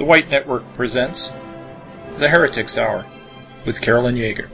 White Network presents The Heretics Hour with Carolyn Yeager.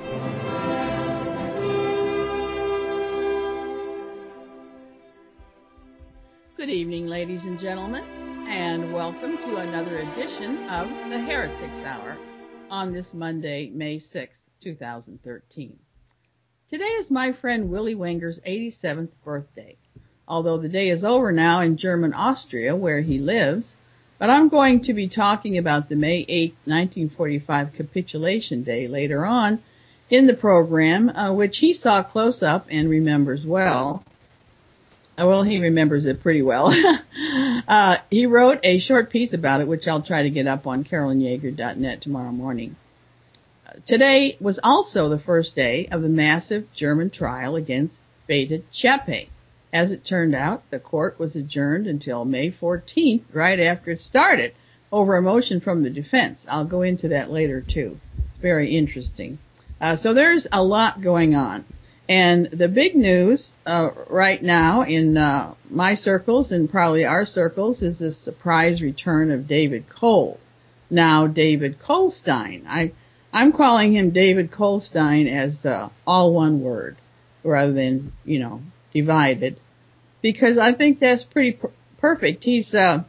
Good evening, ladies and gentlemen, and welcome to another edition of The Heretics Hour on this Monday, May 6, 2013. Today is my friend Willy Wenger's 87th birthday, although the day is over now in German Austria, where he lives. But I'm going to be talking about the May 8, 1945 Capitulation Day later on in the program, which he saw close up and remembers well. Well, he remembers it pretty well. He wrote a short piece about it, which I'll try to get up on carolynyeager.net tomorrow morning. Today was also the first day of the massive German trial against Beta Zschäpe. As it turned out, the court was adjourned until May 14th, right after it started, over a motion from the defense. I'll go into that later, too. It's very interesting. So there's a lot going on. And the big news right now in my circles and probably our circles is the surprise return of David Cole. Now, David Kolstein. I'm calling him David Kolstein as all one word rather than, divided. Because I think that's pretty perfect. He's back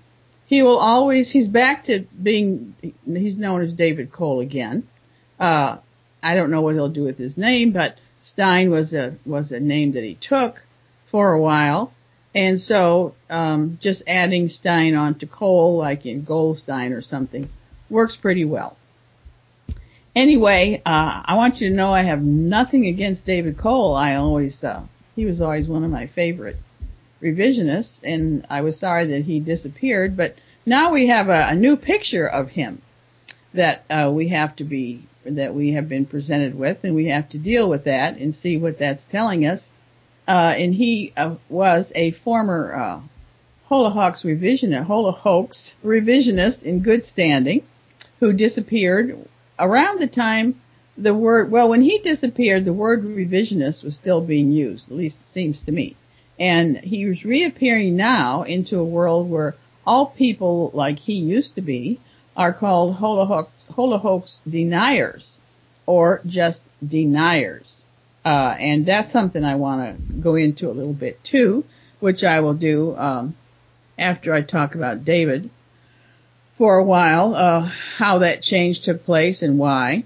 to being, he's known as David Cole again. I don't know what he'll do with his name, but Stein was a name that he took for a while. And so, just adding Stein onto Cole, like in Goldstein or something, works pretty well. Anyway, I want you to know I have nothing against David Cole. He was always one of my favorite revisionists, and I was sorry that he disappeared, but now we have a new picture of him that we have been presented with, and we have to deal with that and see what that's telling us. And he was a former Holocaust revisionist in good standing who disappeared around the time when he disappeared, the word revisionist was still being used, at least it seems to me. And he was reappearing now into a world where all people like he used to be are called Holocaust deniers or just deniers. And that's something I want to go into a little bit too, which I will do after I talk about David for a while, how that change took place and why.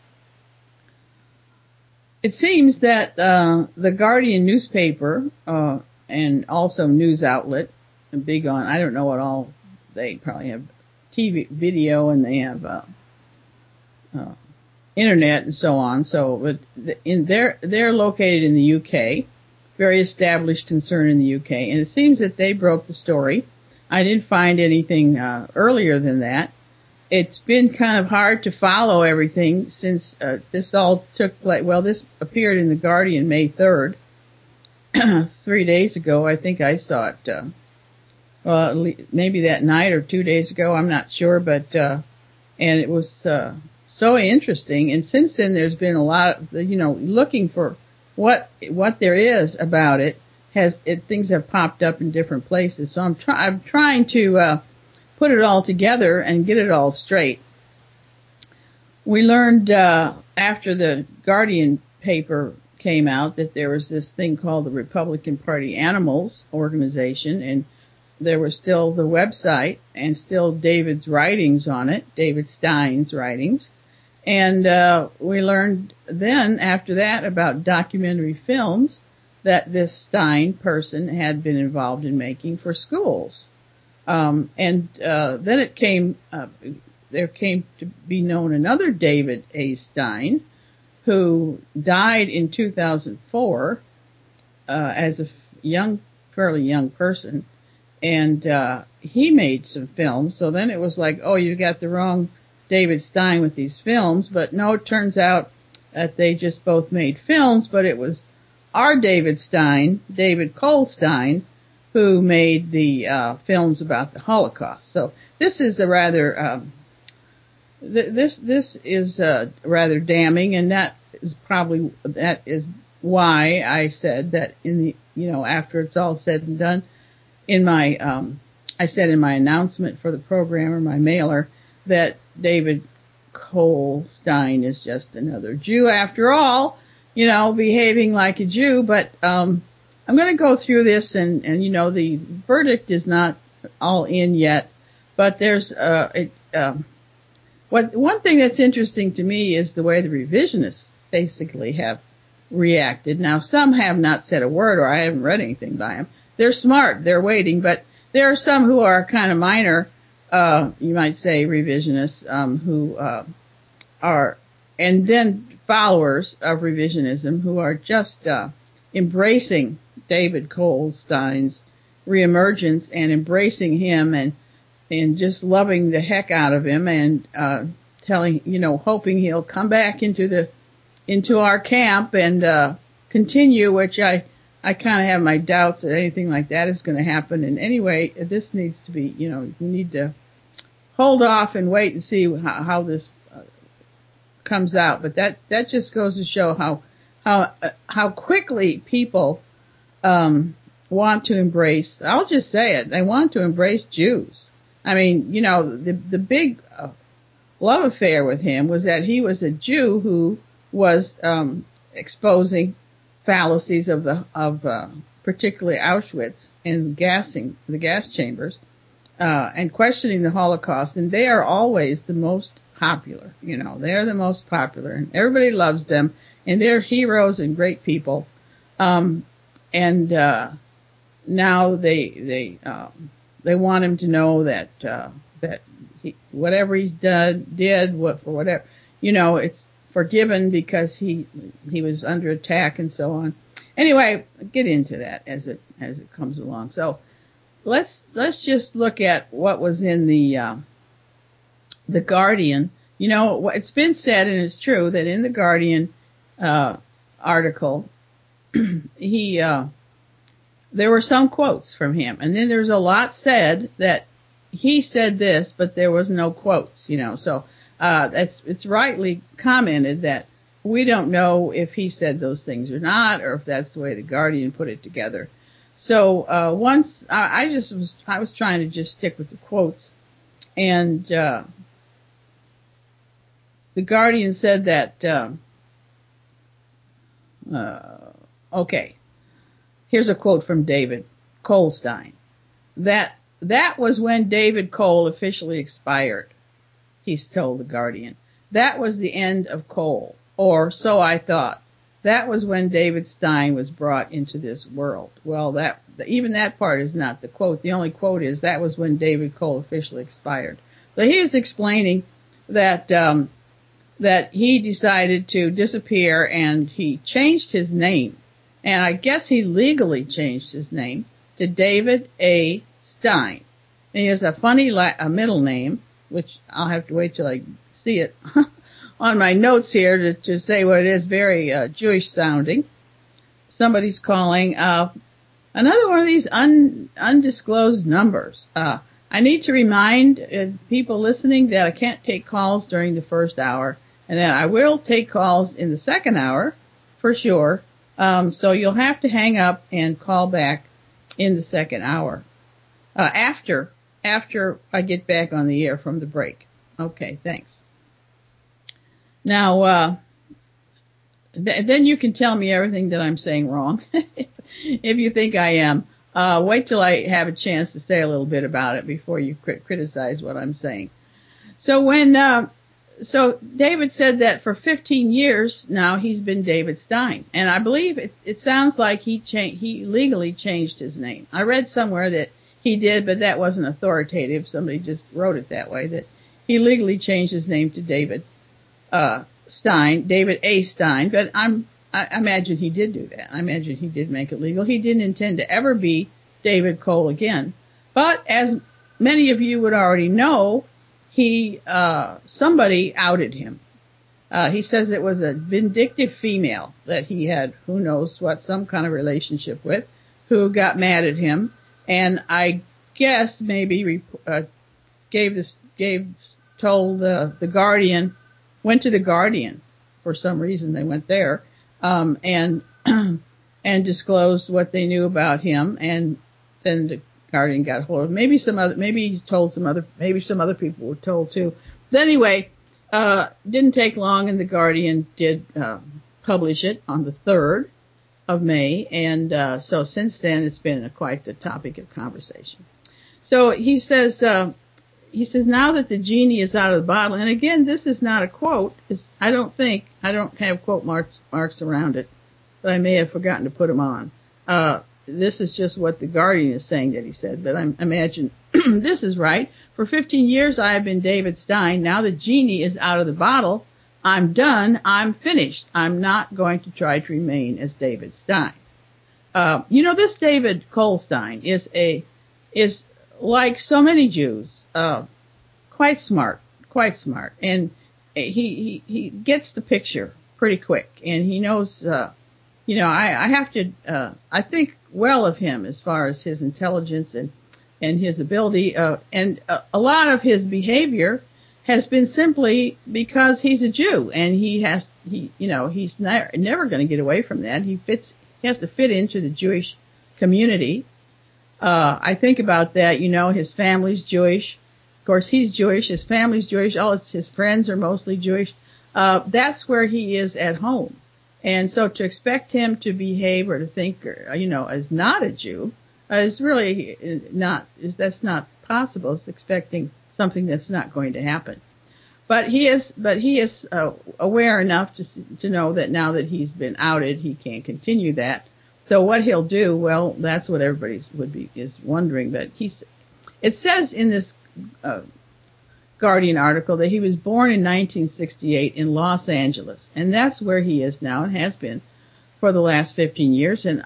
It seems that the Guardian newspaper and also news outlet, big on, I don't know what all, they probably have TV, video, and they have internet and so on. So, but they're located in the UK, very established concern in the UK, and it seems that they broke the story. I didn't find anything earlier than that. It's been kind of hard to follow everything since this all took place. Well, this appeared in the Guardian May 3rd, 3 days ago. I think I saw it, maybe that night or 2 days ago. I'm not sure, but and it was so interesting. And since then, there's been a lot of, looking for what there is about it. Things have popped up in different places. So I'm trying to put it all together and get it all straight. We learned after the Guardian paper came out that there was this thing called the Republican Party Animals Organization, and there was still the website and still David's writings on it, David Stein's writings. And we learned then after that about documentary films that this Stein person had been involved in making for schools. And then there came to be known another David A. Stein, who died in 2004, as a fairly young person. And, he made some films. So then it was like, oh, you got the wrong David Stein with these films. But no, it turns out that they just both made films, but it was our David Stein, David Kolstein, who made the films about the Holocaust. So this is a rather this is rather damning, and that is why I said that in the after it's all said and done, in my I said in my announcement for the program or my mailer that David Cole Stein is just another Jew after all, behaving like a Jew. But I'm going to go through this, and the verdict is not all in yet. But there's one thing that's interesting to me is the way the revisionists basically have reacted. Now, some have not said a word, or I haven't read anything by them. They're smart, they're waiting, but there are some who are kind of minor, you might say revisionists, who are, and then followers of revisionism who are just embracing David Cole Stein's reemergence and embracing him and just loving the heck out of him and hoping he'll come back into our camp and continue, which I kind of have my doubts that anything like that is going to happen. And anyway, this needs to be, we need to hold off and wait and see how this comes out. But that just goes to show how quickly people want to embrace. I'll just say it. They want to embrace Jews. I mean, the big love affair with him was that he was a Jew who was exposing fallacies of particularly Auschwitz and gassing the gas chambers and questioning the Holocaust. And they are always the most popular. They're the most popular, and everybody loves them, and they're heroes and great people. And now they want him to know that whatever he's did for whatever, it's forgiven because he was under attack and so on. Anyway, get into that as it comes along. So let's just look at what was in the Guardian. It's been said, and it's true, that in the Guardian article, there were some quotes from him, and then there's a lot said that he said this, but there was no quotes, so it's rightly commented that we don't know if he said those things or not, or if that's the way the Guardian put it together. So once I was trying to just stick with the quotes, and the Guardian said that okay. Here's a quote from David Cole Stein. That was when David Cole officially expired, he's told the Guardian. That was the end of Cole, or so I thought. That was when David Stein was brought into this world. Well, even that part is not the quote. The only quote is that was when David Cole officially expired. So he was explaining that he decided to disappear, and he changed his name. And I guess he legally changed his name to David A. Stein. And he has a funny middle name, which I'll have to wait till I see it on my notes here to say what it is. Very Jewish sounding. Somebody's calling another one of these undisclosed numbers. I need to remind people listening that I can't take calls during the first hour, and that I will take calls in the second hour for sure. So you'll have to hang up and call back in the second hour, after I get back on the air from the break. Okay, thanks. Now, then you can tell me everything that I'm saying wrong. If you think I am, wait till I have a chance to say a little bit about it before you criticize what I'm saying. So David said that for 15 years now he's been David Stein, and I believe it sounds like he legally changed his name. I read somewhere that he did, but that wasn't authoritative. Somebody just wrote it that way, that he legally changed his name to David Stein, David A. Stein. But I imagine he did do that. I imagine he did make it legal. He didn't intend to ever be David Cole again. But as many of you would already know, somebody outed him. He says it was a vindictive female that he had, who knows what, some kind of relationship with, who got mad at him, and I guess maybe told the Guardian, went to the Guardian for some reason. They went there, and disclosed what they knew about him, and then the Guardian got hold of him. Maybe some other people were told too. anyway, didn't take long, and the Guardian did publish it on the 3rd of May, and so since then it's been quite the topic of conversation. So he says now that the genie is out of the bottle, and again, this is not a quote. I don't have quote marks around it, but I may have forgotten to put them on. This is just what the Guardian is saying that he said, but I imagine this is right. For 15 years I have been David Stein. Now the genie is out of the bottle. I'm done. I'm finished. I'm not going to try to remain as David Stein. This David Kolstein is like so many Jews, quite smart, and he gets the picture pretty quick, and he knows, I have to, I think well of him as far as his intelligence and his ability, and a lot of his behavior has been simply because he's a Jew, and he's never going to get away from that. He has to fit into the Jewish community. I think about that, his family's Jewish. Of course, he's Jewish, his family's Jewish, all his friends are mostly Jewish. That's where he is at home. And so to expect him to behave or to think, as not a Jew, is really that's not possible. It's expecting something that's not going to happen. But he is aware enough to know that now that he's been outed, he can't continue that. So what he'll do, well, that's what everybody is wondering. But it says in this Guardian article that he was born in 1968 in Los Angeles, and that's where he is now and has been for the last 15 years. And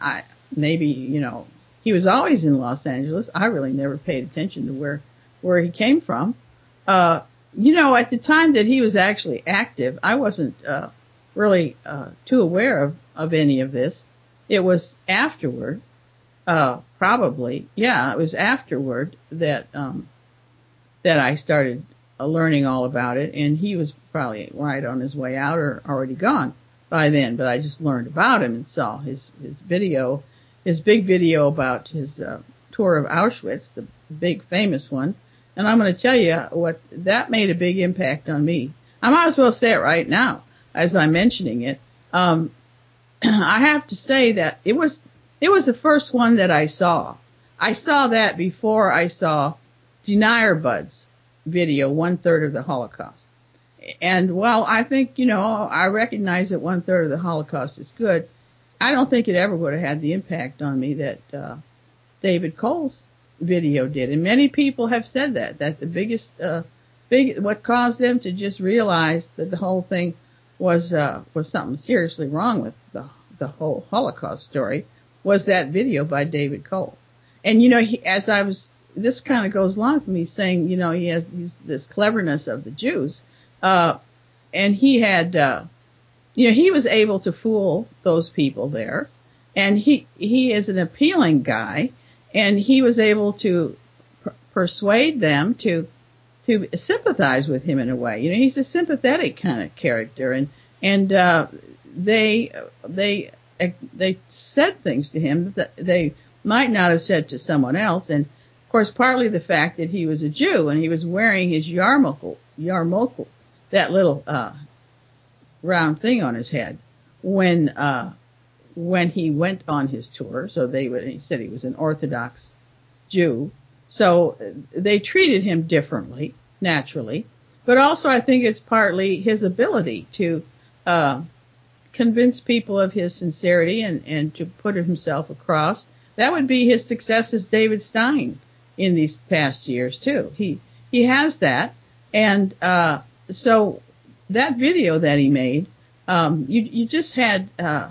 he was always in Los Angeles. I really never paid attention to where he came from. At the time that he was actually active, I wasn't really too aware of any of this. It was afterward, probably, it was afterward that I started learning all about it, and he was probably right on his way out or already gone by then, but I just learned about him and saw his big video about his tour of Auschwitz, the big famous one. And I'm going to tell you what, that made a big impact on me. I might as well say it right now as I'm mentioning it. I have to say that it was the first one that I saw. I saw that before I saw Denier Bud's video, 1/3 of the Holocaust. And while I think, I recognize that 1/3 of the Holocaust is good, I don't think it ever would have had the impact on me that David Cole's video did. And many people have said that the biggest, what caused them to just realize that the whole thing was something seriously wrong with the whole Holocaust story was that video by David Cole. And, this kind of goes along with me saying, he's this cleverness of the Jews. And he had, he was able to fool those people there. And he is an appealing guy, and he was able to persuade them to sympathize with him in a way. He's a sympathetic kind of character, and they said things to him that they might not have said to someone else. And of course, partly the fact that he was a Jew and he was wearing his yarmulke, that little round thing on his head when he went on his tour. So he said he was an Orthodox Jew. So they treated him differently, naturally. But also I think it's partly his ability to convince people of his sincerity and to put himself across. That would be his success as David Stein in these past years too. He has that. And so that video that he made, you just had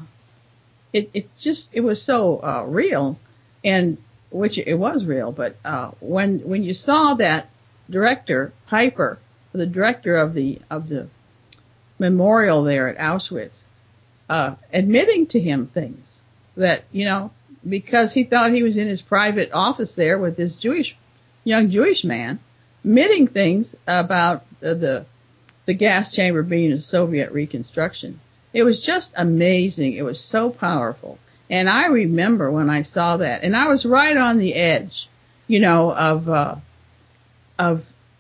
it was so real, and which it was real, but when you saw that director Piper, the director of the memorial there at Auschwitz, admitting to him things that, because he thought he was in his private office there with this young Jewish man, admitting things about the gas chamber being a Soviet reconstruction. It was just amazing. It was so powerful. And I remember when I saw that, and I was right on the edge, of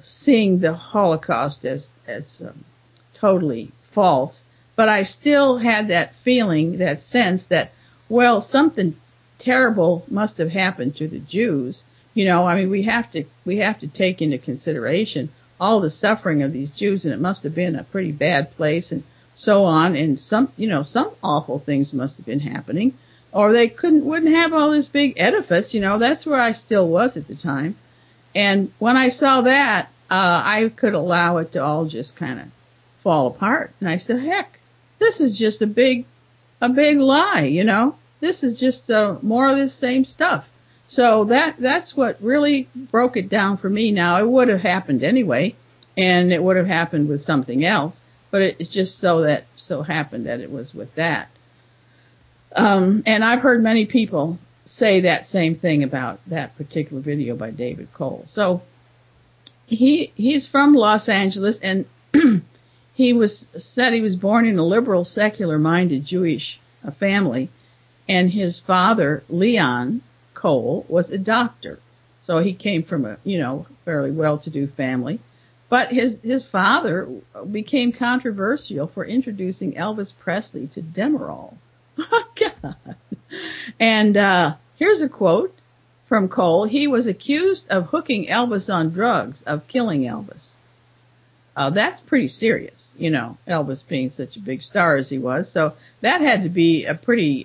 seeing the Holocaust as totally false, but I still had that feeling, that sense that, well, something terrible must have happened to the Jews. I mean, we have to take into consideration all the suffering of these Jews, and it must have been a pretty bad place and so on, and some awful things must have been happening, or they wouldn't have all this big edifice. That's where I still was at the time. And when I saw that, I could allow it to all just kind of fall apart. And I said, heck, this is just a big lie, This is just more of the same stuff. So that's what really broke it down for me. Now, it would have happened anyway, and it would have happened with something else, but it's just so happened that it was with that. And I've heard many people say that same thing about that particular video by David Cole. So he's from Los Angeles, and he was born in a liberal, secular-minded Jewish family, and his father, Leon Cole, was a doctor. So he came from a, fairly well-to-do family. But his father became controversial for introducing Elvis Presley to Demerol. Oh, God. And here's a quote from Cole. He was accused of hooking Elvis on drugs, of killing Elvis. That's pretty serious, Elvis being such a big star as he was. So that had to be a pretty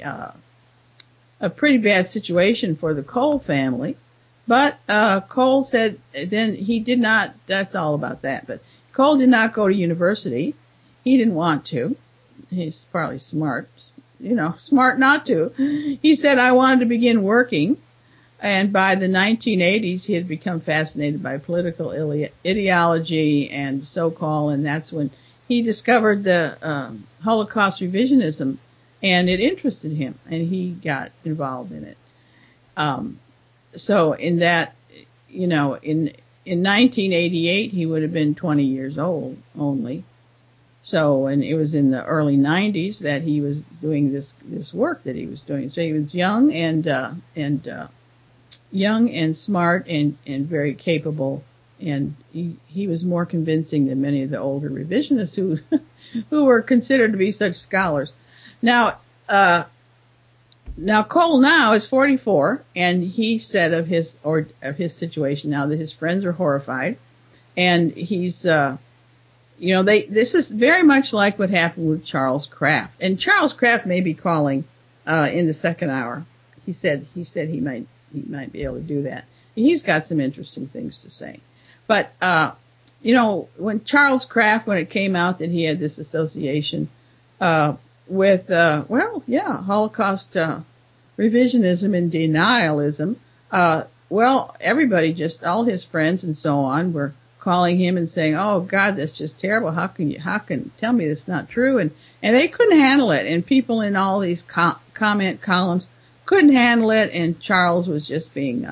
bad situation for the Cole family. But Cole said then he did not, that's all about that. But Cole did not go to university. He didn't want to. He's probably smart, smart not to. He said, I wanted to begin working. And by the 1980s, he had become fascinated by political ideology and so-called, and that's when he discovered the Holocaust revisionism, and it interested him, and he got involved in it. So in that, in 1988, he would have been 20 years old only. So, and it was in the early 90s that he was doing this work that he was doing. So he was young and smart and very capable, and he was more convincing than many of the older revisionists who were considered to be such scholars. Now Cole now is 44, and he said of his situation now that his friends are horrified, and he's this is very much like what happened with Charles Kraft, and Charles Kraft may be calling in the second hour. He said he might be able to do that. He's got some interesting things to say. But, when Charles Kraft, when it came out that he had this association, with, Holocaust, revisionism and denialism, everybody all his friends and so on were calling him and saying, oh God, that's just terrible. How can tell me that's not true? And they couldn't handle it. And people in all these comment columns couldn't handle it, and Charles was just being,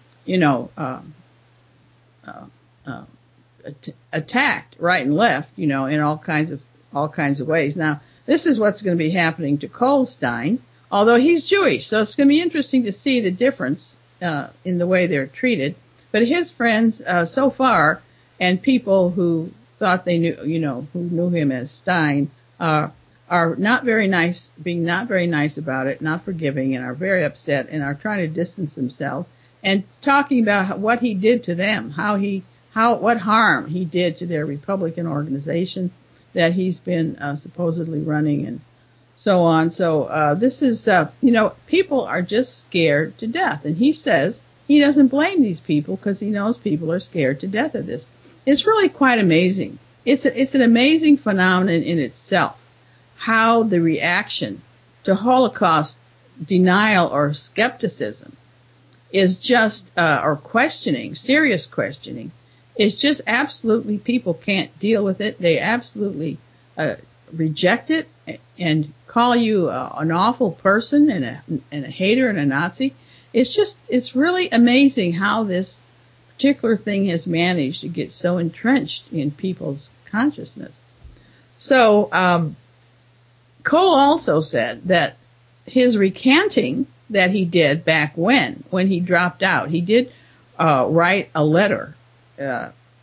attacked right and left, in all kinds of ways. Now, this is what's going to be happening to Kolstein, although he's Jewish, so it's going to be interesting to see the difference in the way they're treated. But his friends so far, and people who thought they knew, who knew him as Stein, are not very nice, being not very nice about it, not forgiving, and are very upset and are trying to distance themselves and talking about what he did to them, what harm he did to their Republican organization that he's been supposedly running and so on. So this is, people are just scared to death. And he says he doesn't blame these people because he knows people are scared to death of this. It's really quite amazing. It's an amazing phenomenon in itself, how the reaction to Holocaust denial or skepticism is just, or questioning, serious questioning, is just absolutely, people can't deal with it. They absolutely reject it and call you an awful person and a hater and a Nazi. It's really amazing how this particular thing has managed to get so entrenched in people's consciousness. So, Cole also said that his recanting that he did back when he dropped out, he did write a letter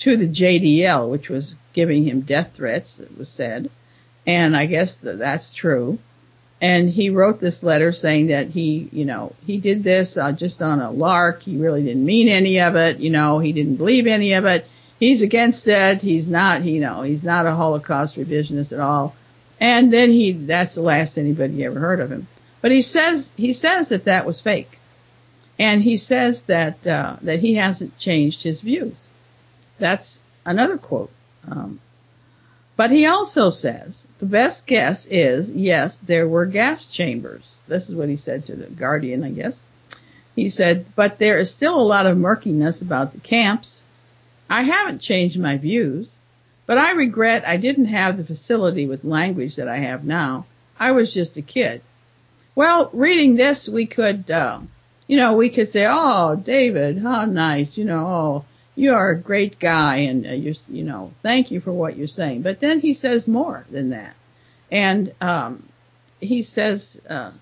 to the JDL, which was giving him death threats, it was said. And I guess that's true. And he wrote this letter saying that he did this just on a lark. He really didn't mean any of it. He didn't believe any of it. He's against it. He's not a Holocaust revisionist at all. And then that's the last anybody ever heard of him. But he says that was fake. And he says that he hasn't changed his views. That's another quote. But he also says the best guess is, yes, there were gas chambers. This is what he said to the Guardian, I guess. He said, but there is still a lot of murkiness about the camps. I haven't changed my views, but I regret I didn't have the facility with language that I have now. I was just a kid. Well, reading this, we could say, oh, David, how nice, oh, you are a great guy, and thank you for what you're saying. But then he says more than that. And he says,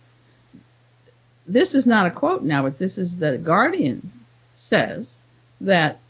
this is not a quote now, but this is the Guardian says that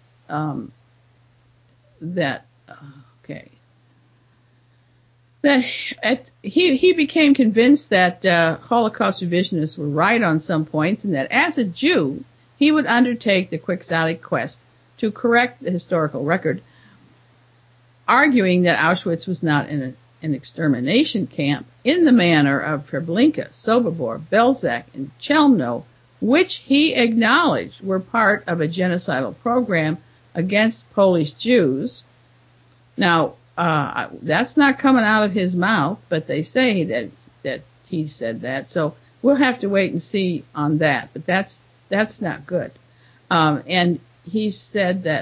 he became convinced that Holocaust revisionists were right on some points, and that as a Jew, he would undertake the quixotic quest to correct the historical record, arguing that Auschwitz was not an extermination camp in the manner of Treblinka, Sobibor, Belzec, and Chelmno, which he acknowledged were part of a genocidal program against Polish Jews. Now, that's not coming out of his mouth, but they say that he said that. So we'll have to wait and see on that. But that's not good. And he said that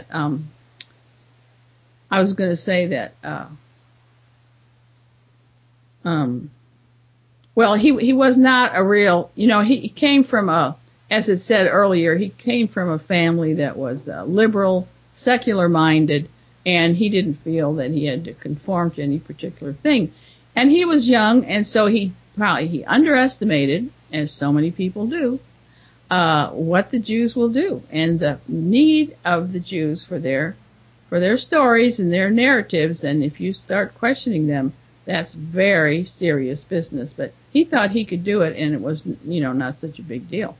I was going to say that. Well, he was not a real. He came from as it said earlier, he came from a family that was liberal, secular minded. And he didn't feel that he had to conform to any particular thing. And he was young, and so he underestimated, as so many people do, what the Jews will do and the need of the Jews for their stories and their narratives. And if you start questioning them, that's very serious business. But he thought he could do it, and it was, not such a big deal.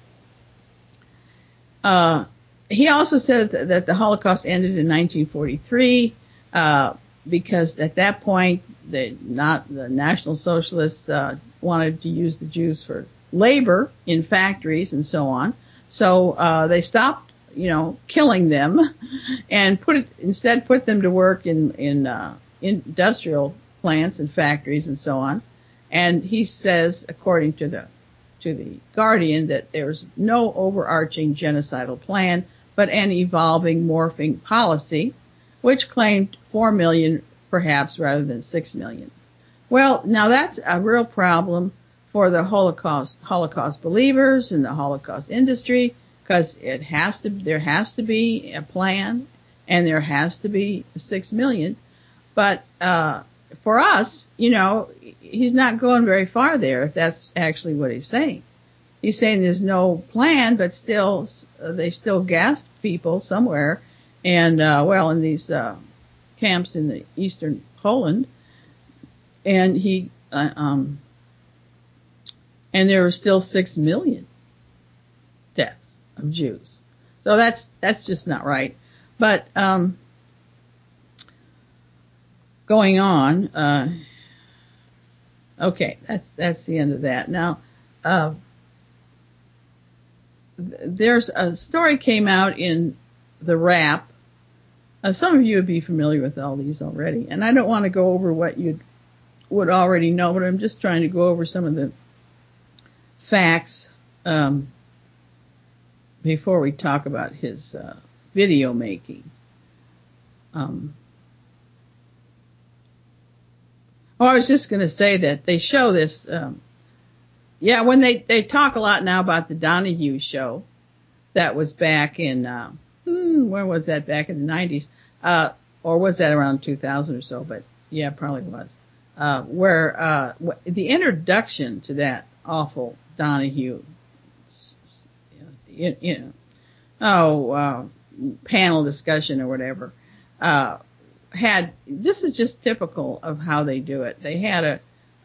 He also said that the Holocaust ended in 1943 because at that point the National Socialists wanted to use the Jews for labor in factories and so on. So they stopped, killing them, and instead put them to work in industrial plants and factories and so on. And he says, according to the Guardian, that there's no overarching genocidal plan, but an evolving, morphing policy, which claimed 4 million perhaps rather than 6 million. Well, now that's a real problem for the Holocaust believers and the Holocaust industry, because there has to be a plan, and there has to be 6 million. But for us, he's not going very far there, if that's actually what he's saying. He's saying there's no plan, but still, they still gassed people somewhere. And, in these, camps in the eastern Poland. And and there were still 6 million deaths of Jews. So that's just not right. But, going on, okay, that's the end of that. Now, there's a story came out in the Wrap. Some of you would be familiar with all these already, and I don't want to go over what you would already know, but I'm just trying to go over some of the facts before we talk about his video making. I was just going to say that they show this. When they talk a lot now about the Donahue show that was back in, when was that? Back in the 90s, or was that around 2000 or so? But yeah, probably was. Where the introduction to that awful Donahue, panel discussion or whatever, this is just typical of how they do it. They had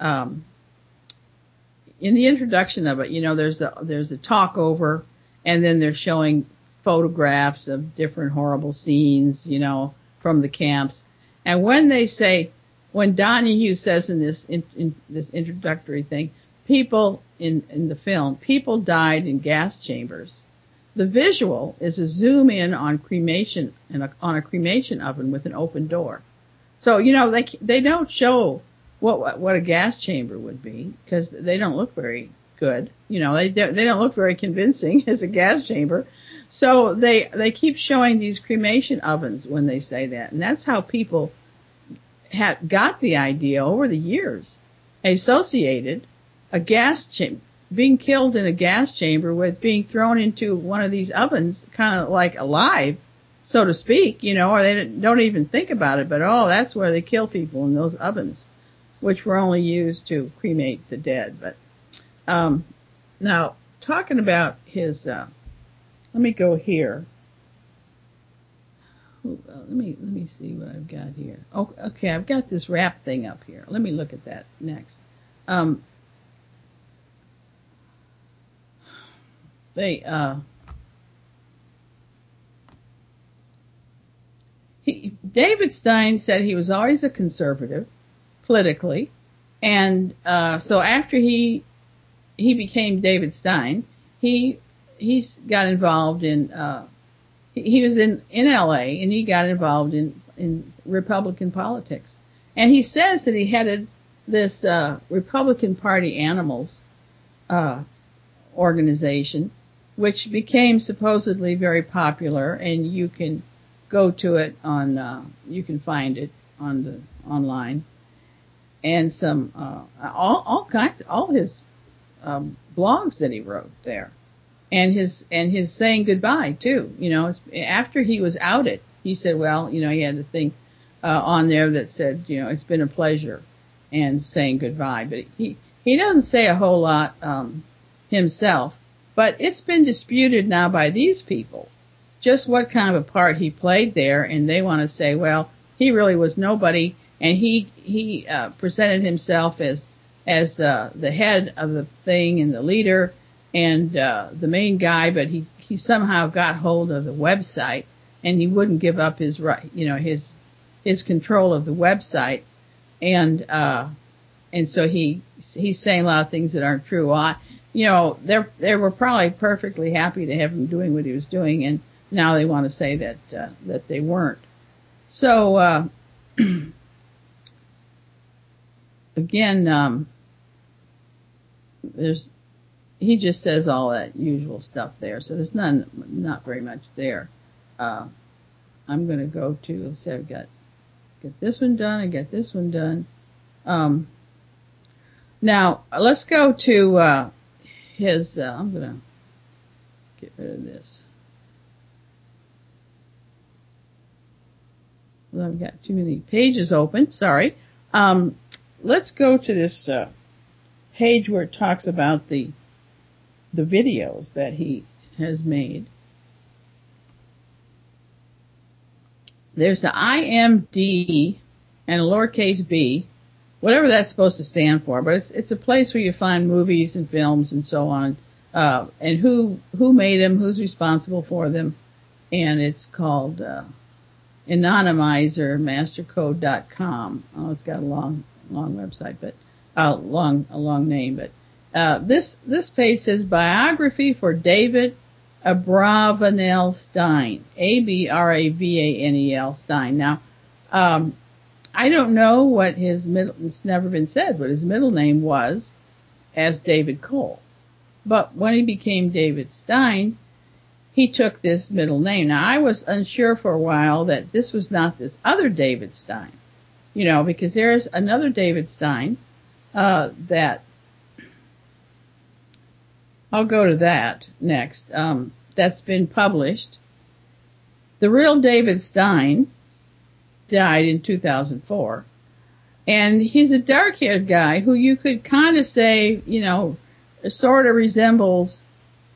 in the introduction of it, there's a talk over, and then they're showing photographs of different horrible scenes, from the camps. And when Donahue says in this introductory thing, people in the film, people died in gas chambers. The visual is a zoom in on cremation on a cremation oven with an open door. So, they don't show what a gas chamber would be, because they don't look very good. They don't look very convincing as a gas chamber. So they keep showing these cremation ovens when they say that. And that's how people got the idea over the years, associated being killed in a gas chamber with being thrown into one of these ovens, kind of like alive, so to speak, or they don't even think about it, but that's where they kill people, in those ovens, which were only used to cremate the dead. But now, talking about his, let me go here. Let me see what I've got here. Oh, okay, I've got this wrap thing up here. Let me look at that next. David Stein said he was always a conservative politically, and so after he became David Stein, he got involved in he was in LA, and he got involved in Republican politics. And he says that he headed this Republican Party Animals organization, which became supposedly very popular, and you can go to it you can find it online, and some all his blogs that he wrote there, and his saying goodbye too. After he was outed, he said, well, he had a thing on there that said, it's been a pleasure, and saying goodbye. But he doesn't say a whole lot himself. But it's been disputed now by these people just what kind of a part he played there, and they want to say, well, he really was nobody, and he presented himself as the head of the thing and the leader and the main guy, but he somehow got hold of the website, and he wouldn't give up his right, his control of the website, and so he's saying a lot of things that aren't true. They were probably perfectly happy to have him doing what he was doing, and now they want to say that they weren't. So again, he just says all that usual stuff there. So there's not very much there. I'm going to go to, let's say I've got this one done, I got this one done. Now let's go to his, I'm going to get rid of this. Well, I've got too many pages open, sorry. Let's go to this page where it talks about the videos that he has made. There's the IMD and a lowercase b, whatever that's supposed to stand for, but it's a place where you find movies and films and so on, and who made them, who's responsible for them, and it's called anonymizermastercode.com. Oh, it's got a long website, but a long name, but this page says biography for David Abravanel Stein, Abravanel Stein. Now, I don't know what it's never been said what his middle name was as David Cole. But when he became David Stein, he took this middle name. Now, I was unsure for a while that this was not this other David Stein, because there's another David Stein, that I'll go to that next, that's been published. The real David Stein died in 2004. And he's a dark-haired guy who you could kind of say, sort of resembles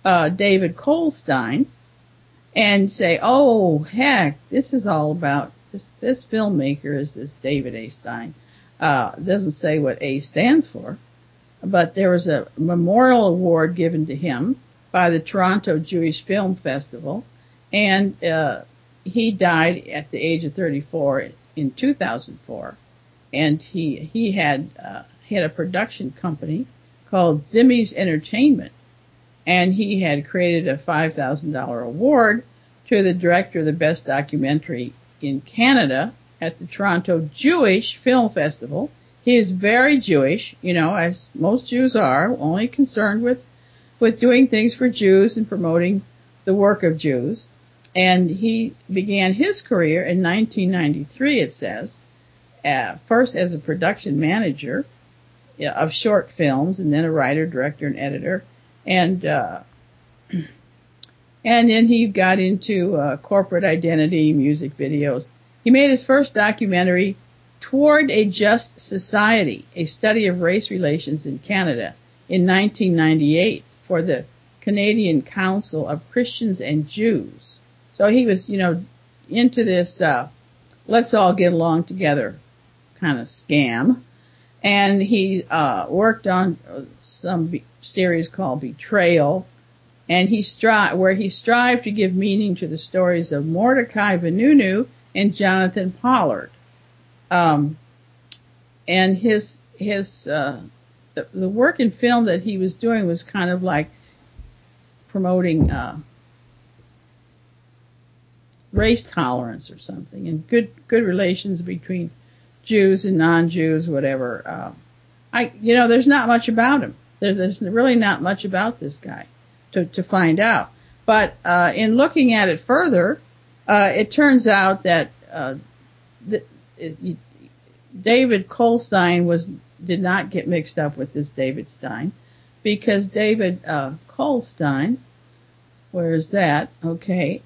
David Cole Stein, and say, oh, heck, this is all about this filmmaker is this David A. Stein. It doesn't say what A stands for, but there was a memorial award given to him by the Toronto Jewish Film Festival, and he died at the age of 34 in 2004. And he had a production company called Zimmy's Entertainment, and he had created a $5,000 award to the director of the best documentary in Canada at the Toronto Jewish Film Festival. He is very Jewish, as most Jews are, only concerned with doing things for Jews and promoting the work of Jews. And he began his career in 1993, it says, first as a production manager of short films, and then a writer, director, and editor. And then he got into corporate identity, music videos. He made his first documentary, Toward a Just Society, a study of race relations in Canada, in 1998 for the Canadian Council of Christians and Jews. So he was, into this let's all get along together kind of scam. And he worked on some series called Betrayal, and where he strived to give meaning to the stories of Mordecai Vanunu and Jonathan Pollard. And the work in film that he was doing was kind of like promoting race tolerance or something, and good relations between Jews and non-Jews, whatever. There's not much about him. There's really not much about this guy to find out. But in looking at it further, it turns out that David Kolstein did not get mixed up with this David Stein, because David Kolstein, where is that? Okay,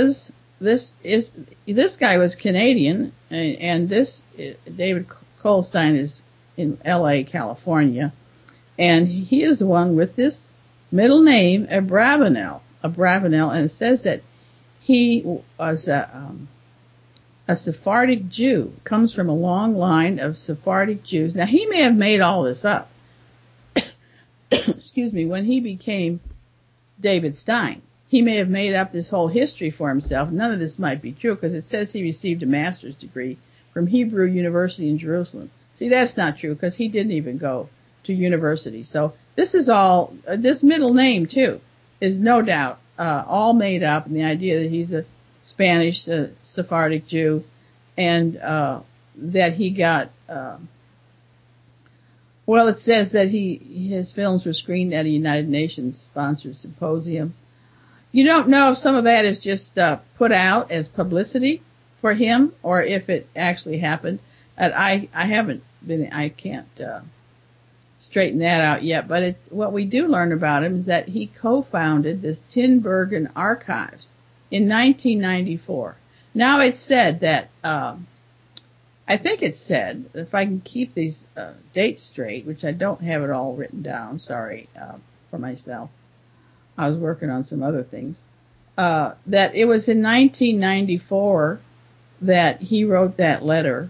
this guy was Canadian, and this David Kolstein is in L.A., California, and he is the one with this middle name, Abravanel, and it says that he was a Sephardic Jew, comes from a long line of Sephardic Jews. Now, he may have made all this up, excuse me, when he became David Stein. He may have made up this whole history for himself. None of this might be true, because it says he received a master's degree from Hebrew University in Jerusalem. See, that's not true, because he didn't even go to university. So this is all, this middle name too, is no doubt all made up, and the idea that he's a Spanish Sephardic Jew, and that he got, it says that his films were screened at a United Nations sponsored symposium. You don't know if some of that is just put out as publicity for him, or if it actually happened. And I can't straighten that out yet. But what we do learn about him is that he co-founded this Tinbergen Archives in 1994. Now it's said that, I think it's said, if I can keep these dates straight, which I don't have it all written down, sorry for myself. I was working on some other things, that it was in 1994 that he wrote that letter,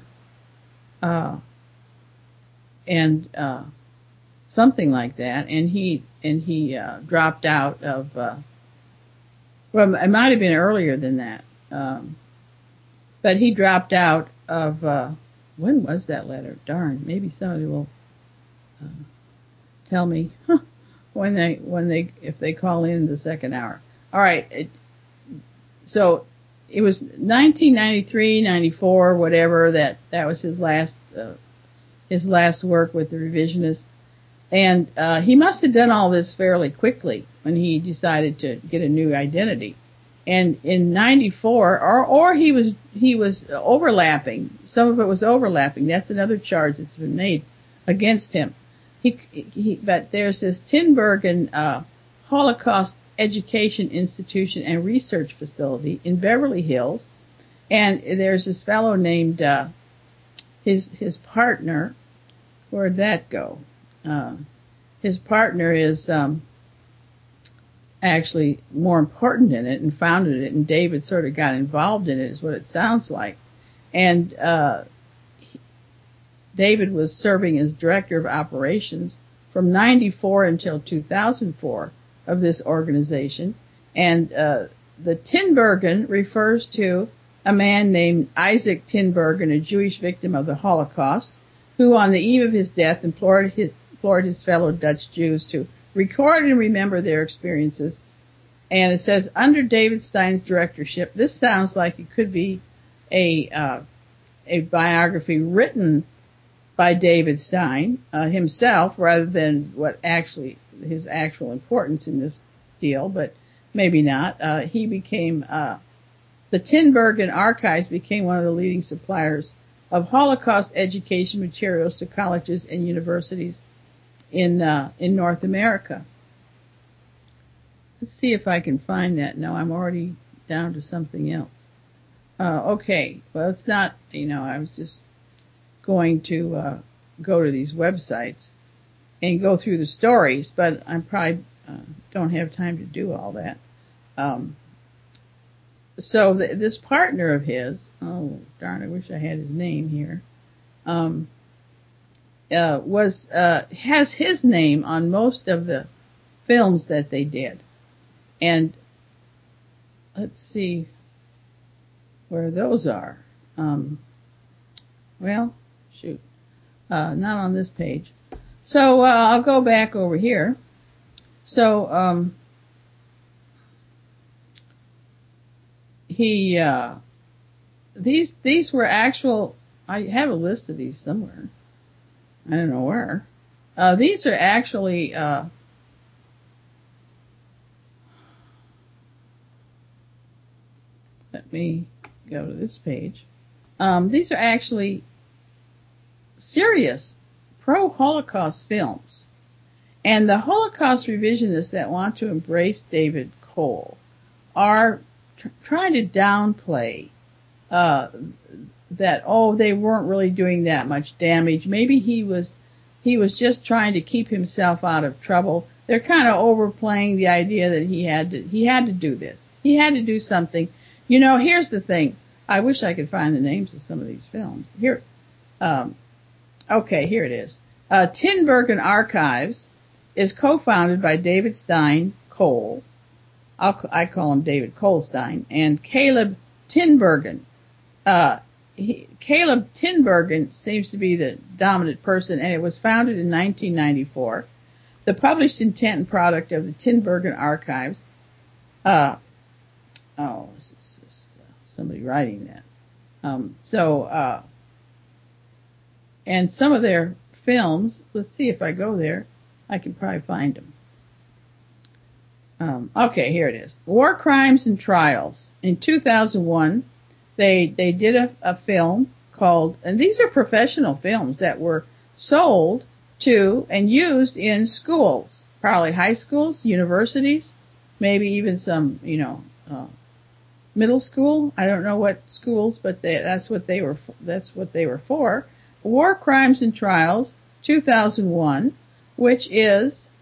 and something like that, and he dropped out of, it might have been earlier than that, but he dropped out of, when was that letter? Darn, maybe somebody will tell me. If they call in the second hour. All right. So it was 1993, 94, whatever, that was his last work with the Revisionists. And, he must have done all this fairly quickly when he decided to get a new identity. And in 94, or he was overlapping. Some of it was overlapping. That's another charge that's been made against him. But there's this Tinbergen Holocaust Education Institution and Research Facility in Beverly Hills, and there's this fellow named his partner. Where'd that go? His partner is actually more important in it and founded it, and David sort of got involved in it, is what it sounds like. And David was serving as director of operations from 94 until 2004 of this organization. And the Tinbergen refers to a man named Isaac Tinbergen, a Jewish victim of the Holocaust, who on the eve of his death implored his fellow Dutch Jews to record and remember their experiences. And it says, under David Stein's directorship, this sounds like it could be a biography written by David Stein himself, rather than what actually his actual importance in this deal, but maybe not. He became the Tinbergen Archives became one of the leading suppliers of Holocaust education materials to colleges and universities in North America. Let's see if I can find that. No, I'm already down to something else. Okay, well, it's not, I was just going to go to these websites and go through the stories, but I probably don't have time to do all that. So this partner of his, oh darn, I wish I had his name here, has his name on most of the films that they did. And let's see where those are. Well, shoot, not on this page. So I'll go back over here. So these were actual. I have a list of these somewhere. I don't know where. These are actually. Let me go to this page. These are actually serious pro-Holocaust films. And the Holocaust revisionists that want to embrace David Cole are trying to downplay that, they weren't really doing that much damage. Maybe he was just trying to keep himself out of trouble. They're kind of overplaying the idea that he had to do this. He had to do something. Here's the thing. I wish I could find the names of some of these films. Here, okay, here it is. Tinbergen Archives is co-founded by David Stein Cole. I call him David Colestein, and Caleb Tinbergen. Caleb Tinbergen seems to be the dominant person, and it was founded in 1994. The published intent and product of the Tinbergen Archives. This is just somebody writing that. And some of their films, let's see if I go there, I can probably find them. Okay, here it is. War Crimes and Trials. In 2001, they did a film called, and these are professional films that were sold to and used in schools, probably high schools, universities, maybe even some, middle school. I don't know what schools, but that's what they were for. War Crimes and Trials, 2001, which is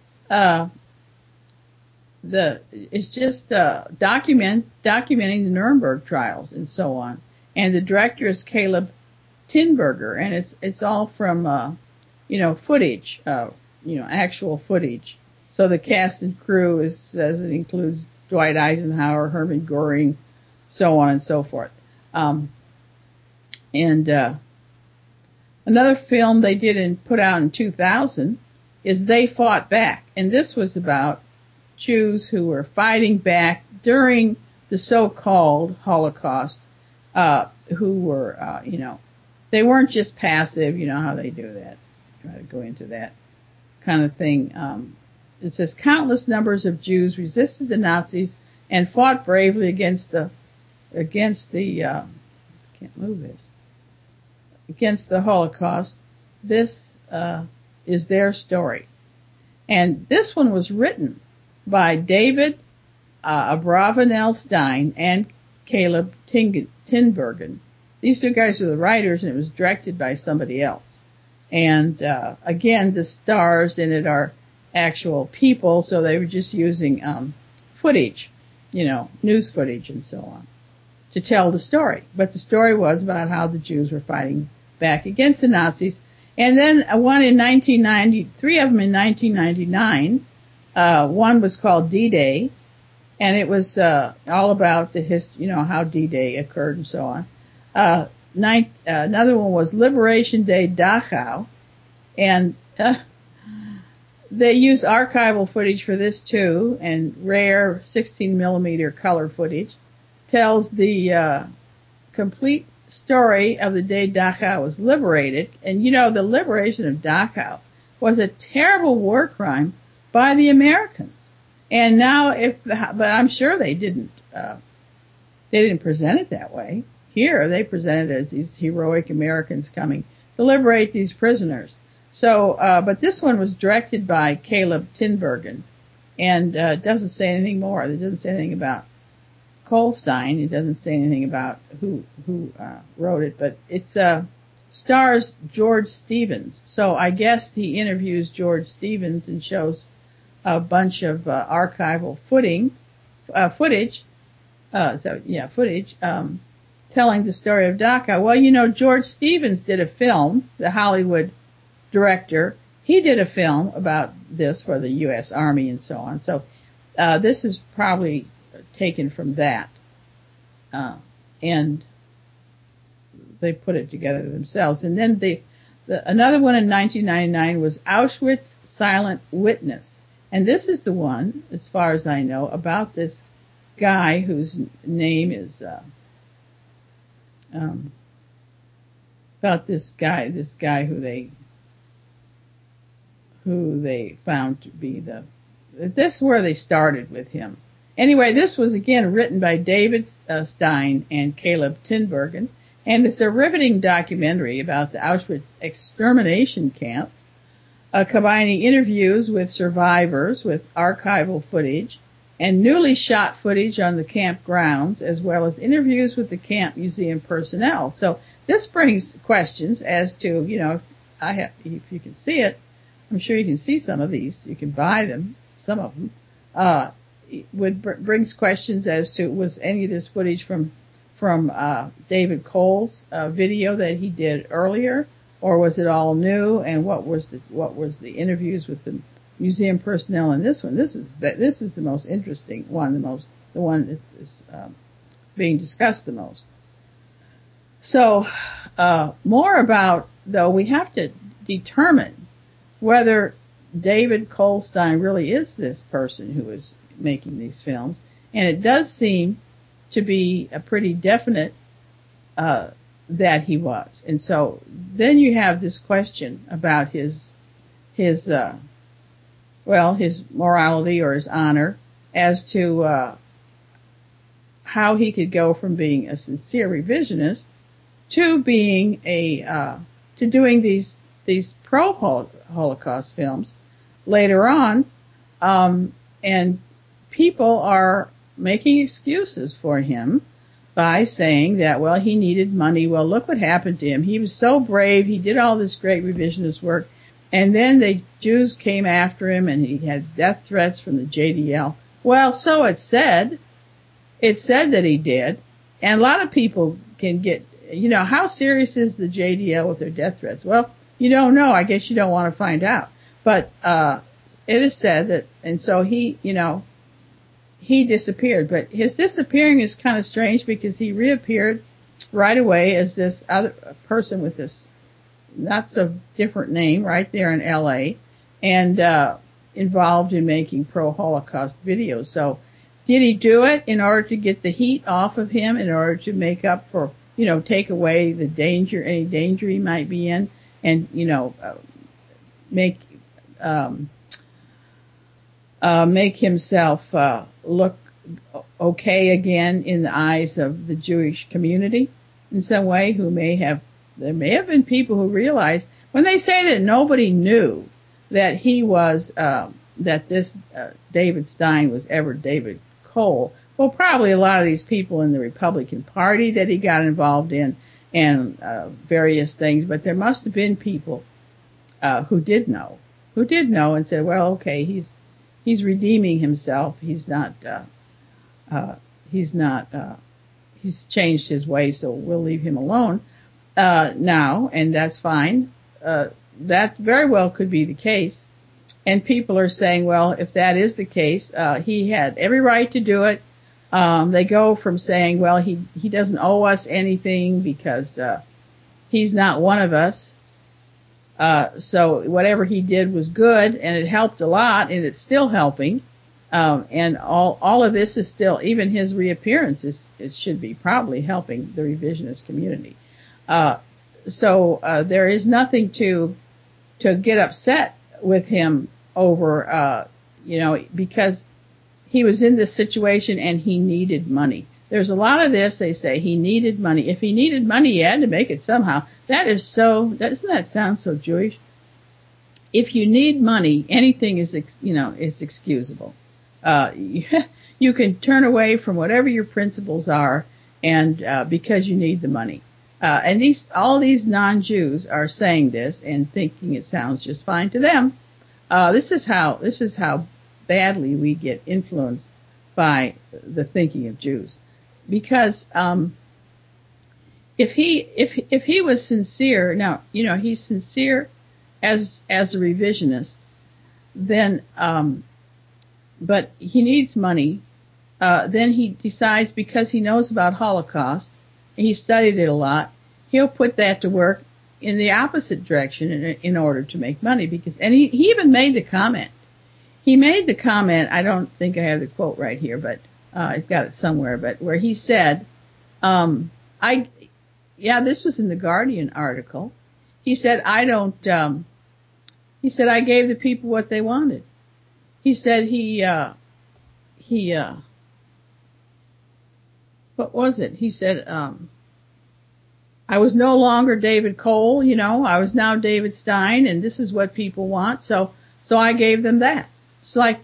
documenting the Nuremberg trials and so on. And the director is Caleb Tinberger, and it's all from footage, actual footage. So the cast and crew says it includes Dwight Eisenhower, Hermann Goering, so on and so forth. Another film they did and put out in 2000 is They Fought Back. And this was about Jews who were fighting back during the so-called Holocaust, who were, they weren't just passive, how they do that. Try to go into that kind of thing. It says countless numbers of Jews resisted the Nazis and fought bravely against the Holocaust. This is their story. And this one was written by David Abravanel Stein and Caleb Tinbergen. These two guys are the writers, and it was directed by somebody else. And again, the stars in it are actual people, so they were just using footage, news footage and so on. to tell the story. But the story was about how the Jews were fighting back against the Nazis. And then one in 1990, three of them in 1999. One was called D-Day, and it was all about the history, how D-Day occurred and so on. Another one was Liberation Day Dachau, and they used archival footage for this too, and rare 16 millimeter color footage tells the complete story of the day Dachau was liberated. And the liberation of Dachau was a terrible war crime by the Americans. And now but I'm sure they didn't present it that way. Here they presented it as these heroic Americans coming to liberate these prisoners. So, but this one was directed by Caleb Tinbergen, and it doesn't say anything more. It doesn't say anything about Kolstein. It doesn't say anything about who wrote it, but it's stars George Stevens. So I guess he interviews George Stevens and shows a bunch of archival footage, telling the story of Dachau. Well, George Stevens did a film, the Hollywood director. He did a film about this for the U.S. Army and so on. So this is probably taken from that. And they put it together themselves. And then another one in 1999 was Auschwitz Silent Witness. And this is the one, as far as I know, about this guy whose name is about this guy who they found to be this is where they started with him. Anyway, this was again written by David Stein and Caleb Tinbergen, and it's a riveting documentary about the Auschwitz extermination camp, combining interviews with survivors with archival footage and newly shot footage on the camp grounds, as well as interviews with the camp museum personnel. So this brings questions as to, if you can see it, I'm sure you can see some of these. You can buy them, some of them. Brings questions as to, was any of this footage from David Cole's video that he did earlier, or was it all new? And what was the interviews with the museum personnel in this one? This is the most interesting one. The one is being discussed the most. So more about, though, we have to determine whether David Kolstein really is this person who is making these films. And it does seem to be a pretty definite that he was. And so then you have this question about his morality or his honor as to how he could go from being a sincere revisionist to being to doing these pro-Holocaust films later on, and people are making excuses for him by saying that, well, he needed money. Well, look what happened to him. He was so brave. He did all this great revisionist work. And then the Jews came after him and he had death threats from the JDL. Well, so it said. It said that he did. And a lot of people can get, how serious is the JDL with their death threats? Well, you don't know. I guess you don't want to find out. But it is said that, and so he disappeared. But his disappearing is kind of strange because he reappeared right away as this other person with this not so different name right there in L.A. and involved in making pro-Holocaust videos. So did he do it in order to get the heat off of him, in order to make up for, take away the danger, any danger he might be in, and, make himself look okay again in the eyes of the Jewish community in some way? There may have been people who realized, when they say that nobody knew that he was, that this David Stein was ever David Cole. Well, probably a lot of these people in the Republican Party that he got involved in, and various things. But there must have been people who did know and said, well, okay, he's redeeming himself. He's not he's changed his way, so we'll leave him alone now, and that's fine. That very well could be the case. And people are saying, well, if that is the case, he had every right to do it. They go from saying, well, he doesn't owe us anything because he's not one of us. So whatever he did was good, and it helped a lot, and it's still helping. And all of this is still, even his reappearance it should be probably helping the revisionist community. So there is nothing to get upset with him over, because he was in this situation and he needed money. There's a lot of this, they say he needed money. If he needed money, he had to make it somehow. Doesn't that sound so Jewish? If you need money, anything is excusable. You can turn away from whatever your principles are, and because you need the money. And all these non-Jews are saying this and thinking it sounds just fine to them. This is how badly we get influenced by the thinking of Jews. Because if he was sincere, now he's sincere as a revisionist, then but he needs money. Then he decides, because he knows about Holocaust, and he studied it a lot, he'll put that to work in the opposite direction in order to make money. And he even made the comment. He made the comment, I don't think I have the quote right here, but I've got it somewhere, but where he said, this was in the Guardian article. He said, I gave the people what they wanted. He said what was it? He said, I was no longer David Cole, I was now David Stein, and this is what people want, so I gave them that. It's like,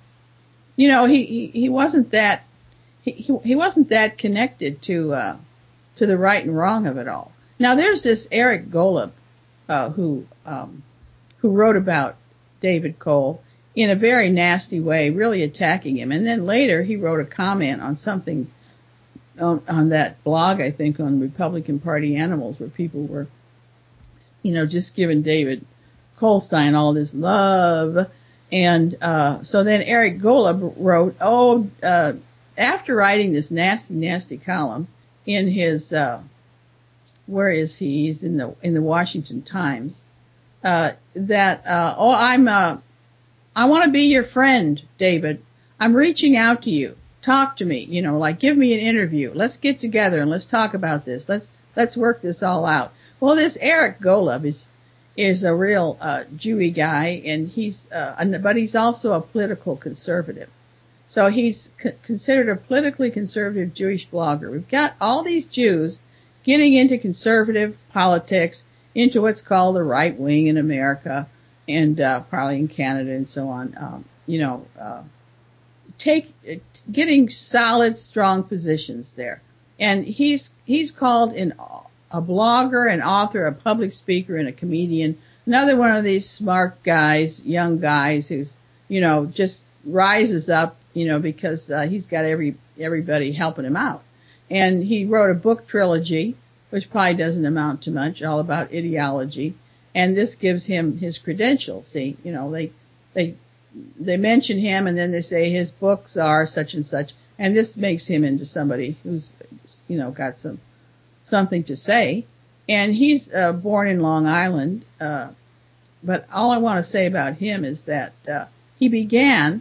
he wasn't that, he wasn't that connected to the right and wrong of it all. Now there's this Eric Golub, who wrote about David Cole in a very nasty way, really attacking him. And then later he wrote a comment on something on that blog, I think, on Republican Party Animals, where people were, just giving David Kolstein all this love. And so then Eric Golub wrote, after writing this nasty, nasty column in his, where is he? He's in the Washington Times, I want to be your friend, David. I'm reaching out to you. Talk to me, give me an interview. Let's get together and let's talk about this. Let's work this all out. Well, this Eric Golub is a real Jewy guy, and but he's also a political conservative. So he's considered a politically conservative Jewish blogger. We've got all these Jews getting into conservative politics, into what's called the right wing in America, and probably in Canada and so on. Getting solid, strong positions there. And he's called a blogger, an author, a public speaker, and a comedian. Another one of these smart guys, young guys, who's, just rises up, because he's got everybody helping him out. And he wrote a book trilogy, which probably doesn't amount to much, all about ideology. And this gives him his credentials. See, they mention him, and then they say his books are such and such, and this makes him into somebody who's, got something to say. And he's born in Long Island, but all I want to say about him is that he began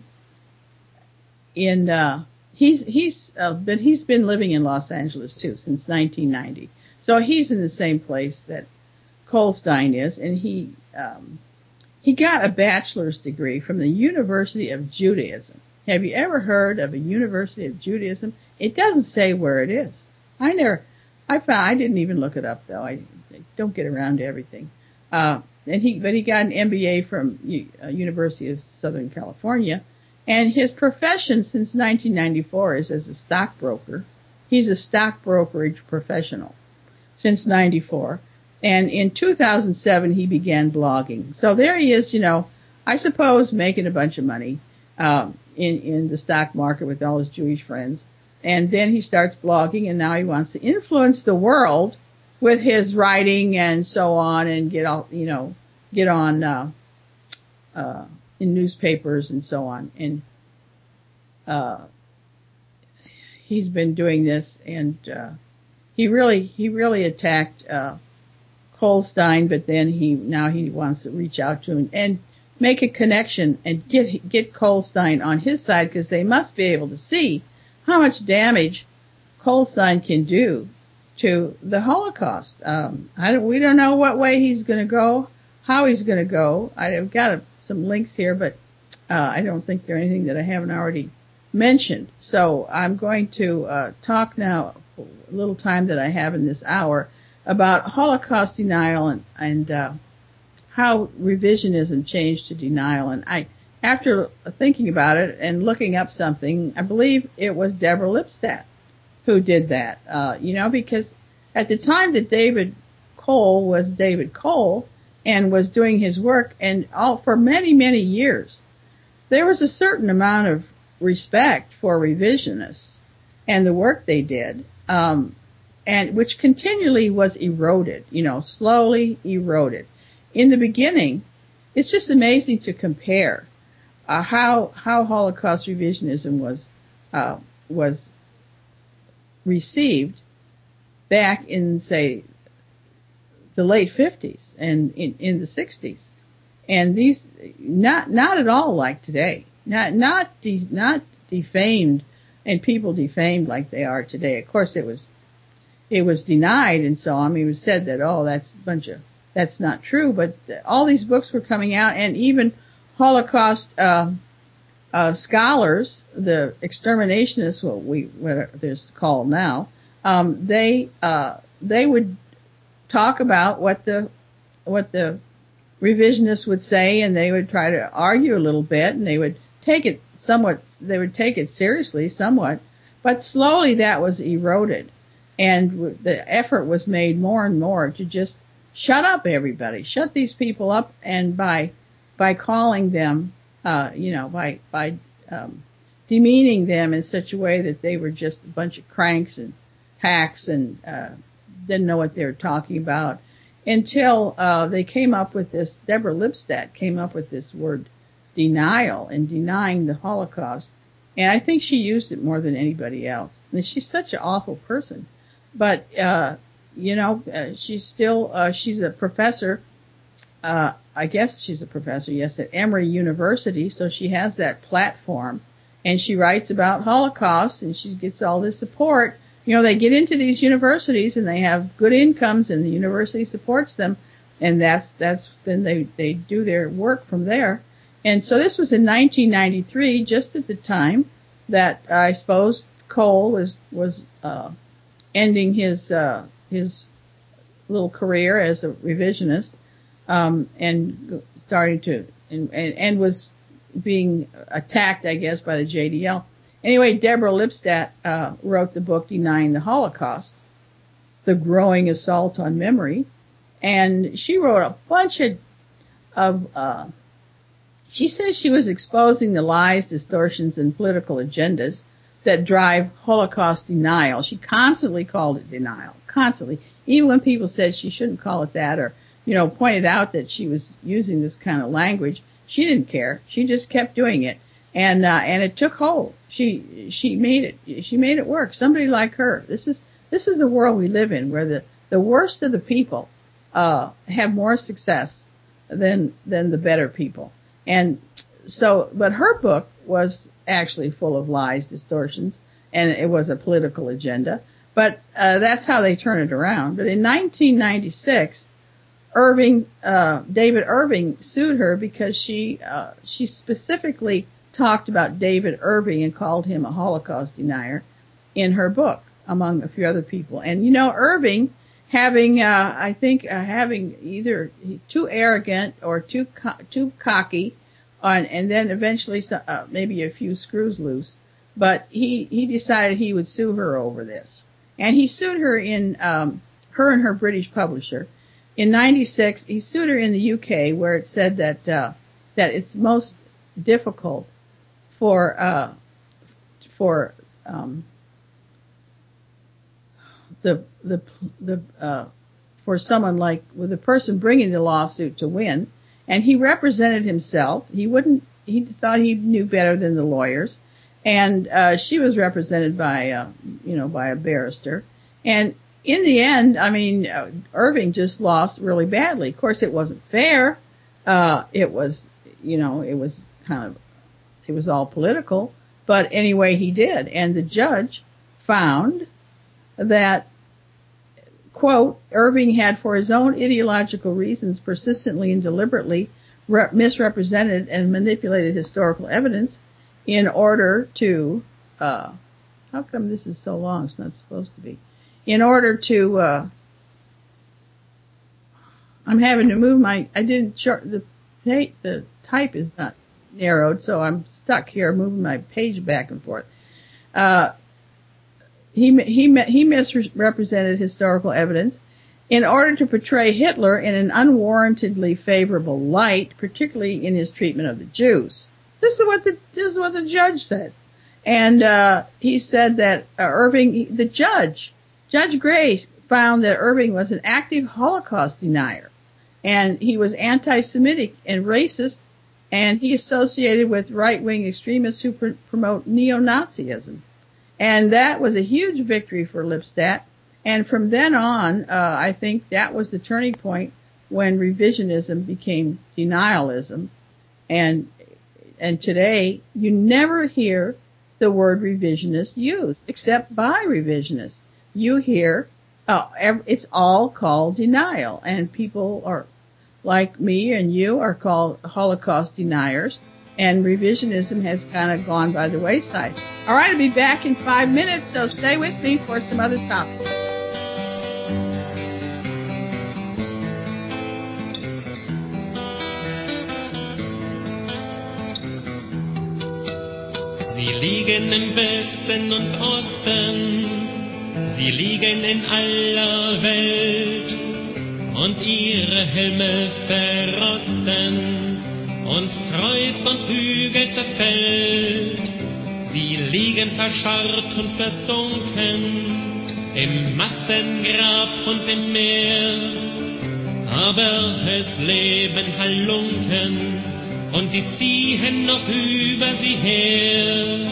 in he's been living in Los Angeles too since 1990, so he's in the same place that Kolstein is, and he got a bachelor's degree from the University of Judaism. Have you ever heard of a University of Judaism? It doesn't say where it is. I didn't even look it up though. I don't get around to everything. But he got an MBA from University of Southern California, and his profession since 1994 is as a stockbroker. He's a stock brokerage professional since 94. And in 2007, he began blogging. So there he is, I suppose making a bunch of money, in the stock market with all his Jewish friends. And then he starts blogging, and now he wants to influence the world with his writing and so on, and get on in newspapers and so on. And he's been doing this, and he really attacked Kolstein, but then now he wants to reach out to him and make a connection and get Kolstein on his side, because they must be able to see how much damage Kolstein can do to the Holocaust. We don't know what way he's going to go, how he's going to go. I've got some links here, but I don't think they're anything that I haven't already mentioned. So I'm going to talk now, a little time that I have in this hour, about Holocaust denial and how revisionism changed to denial. And after thinking about it and looking up something, I believe it was Deborah Lipstadt who did that. Because at the time that David Cole was David Cole and was doing his work, and for many, many years, there was a certain amount of respect for revisionists and the work they did, and which continually was eroded, slowly eroded. In the beginning, it's just amazing to compare how Holocaust revisionism was received back in, say, the late 50s and in the 60s, and these not at all like today, not defamed and people defamed like they are today. Of course, it was denied and so on. It was said that that's not true, but all these books were coming out, and even Holocaust scholars, the exterminationists, what they're called now, they would talk about what the revisionists would say, and they would try to argue a little bit, and they would take it seriously somewhat, but slowly that was eroded, and the effort was made more and more to just shut up everybody, shut these people up, and by calling them, by demeaning them in such a way that they were just a bunch of cranks and hacks and didn't know what they were talking about, until they came up with this. Deborah Lipstadt came up with this word denial and denying the Holocaust, and I think she used it more than anybody else. And she's such an awful person, but she's still she's a professor. I guess she's a professor, yes, at Emory University, so she has that platform, and she writes about Holocaust, and she gets all this support. They get into these universities, and they have good incomes, and the university supports them, and that's then they do their work from there. And so this was in 1993, just at the time that I suppose Cole was ending his little career as a revisionist, and starting to and was being attacked, I guess, by the JDL. Anyway, Deborah Lipstadt wrote the book Denying the Holocaust, The Growing Assault on Memory, and she wrote a bunch of she says she was exposing the lies, distortions, and political agendas that drive Holocaust denial. She constantly called it denial, constantly, even when people said she shouldn't call it that, or pointed out that she was using this kind of language. She didn't care. She just kept doing it. And it took hold. She made it work. Somebody like her. This is the world we live in, where the worst of the people, have more success than the better people. And so, but her book was actually full of lies, distortions, and it was a political agenda. But, that's how they turn it around. But in 1996, David Irving sued her because she specifically talked about David Irving and called him a Holocaust denier in her book, among a few other people. And Irving, having either too arrogant or too cocky, and then eventually maybe a few screws loose, but he decided he would sue her over this, and he sued her her and her British publisher. In 96, he sued her in the UK, where it said that it's most difficult for for someone like with the person bringing the lawsuit to win, and he represented himself. He thought he knew better than the lawyers, and she was represented by by a barrister. And in the end, I mean, Irving just lost really badly. Of course, it wasn't fair. It was all political, but anyway, he did. And the judge found that, quote, Irving had for his own ideological reasons persistently and deliberately misrepresented and manipulated historical evidence in order to, how come this is so long? It's not supposed to be. In order to, I'm having to move the type is not narrowed, so I'm stuck here moving my page back and forth. He misrepresented historical evidence in order to portray Hitler in an unwarrantedly favorable light, particularly in his treatment of the Jews. This is what the judge said. And he said that Judge Gray found that Irving was an active Holocaust denier, and he was anti-Semitic and racist, and he associated with right-wing extremists who promote neo-Nazism. And that was a huge victory for Lipstadt. And from then on, I think that was the turning point when revisionism became denialism. And today, you never hear the word revisionist used, except by revisionists. You hear, it's all called denial. And people are, like me and you, are called Holocaust deniers. And revisionism has kind of gone by the wayside. All right, I'll be back in 5 minutes, so stay with me for some other topics. Sie liegen im Westen und Osten, sie liegen in aller Welt, und ihre Helme verrosten, und Kreuz und Hügel zerfällt. Sie liegen verscharrt und versunken im Massengrab und im Meer. Aber es leben Halunken und die ziehen noch über sie her.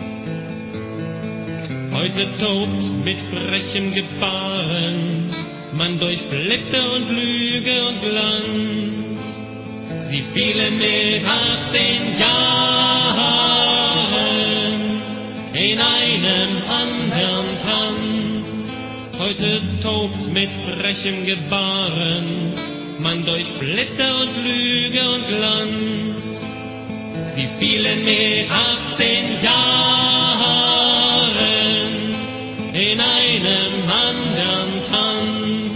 Heute tobt mit frechem Gebaren man durch Flitte und Lüge und Glanz. Sie fielen mit 18 Jahren in einem anderen Tanz. Heute tobt mit frechem Gebaren man durch Flitte und Lüge und Glanz. Sie fielen mit 18 Jahren in einem anderen Tanz.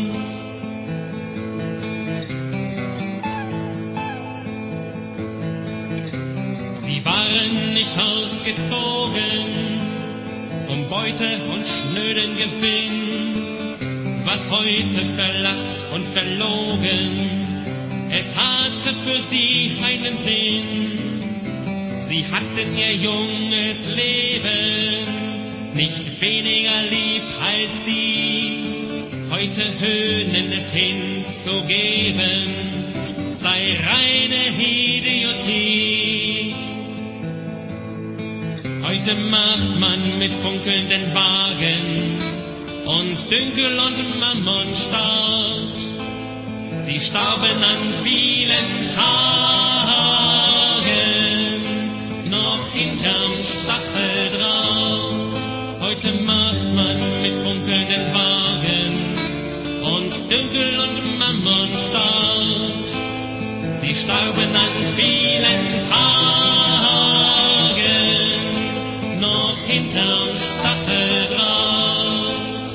Waren nicht ausgezogen, um Beute und schnöden Gewinn, was heute verlacht und verlogen, es hatte für sie einen Sinn. Sie hatten ihr junges Leben nicht weniger lieb als die, heute höhnen es hinzugeben, sei reine Idiotie. Heute macht man mit funkelnden Wagen und Dünkel und Mammonstaat. Sie starben an vielen Tagen, noch hinterm Stacheldraht. Heute macht man mit funkelnden Wagen und Dünkel und Mammonstaat. Sie starben an vielen Tagen, noch hinterm Stacheldraht.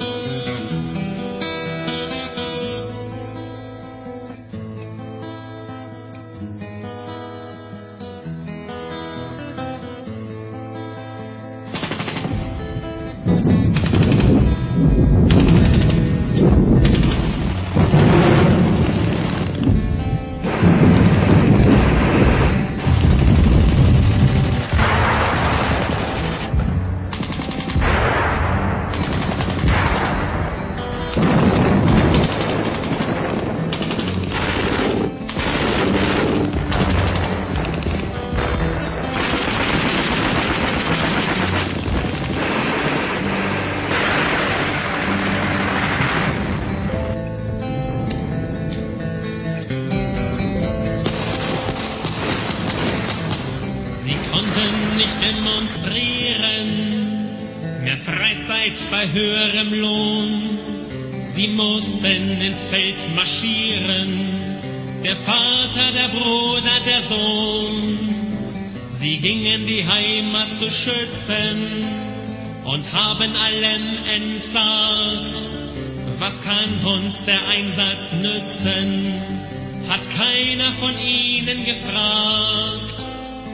demonstrieren, mehr Freizeit bei höherem Lohn. Sie mussten ins Feld marschieren, der Vater, der Bruder, der Sohn. Sie gingen die Heimat zu schützen und haben allem entsagt. Was kann uns der Einsatz nützen? Hat keiner von ihnen gefragt.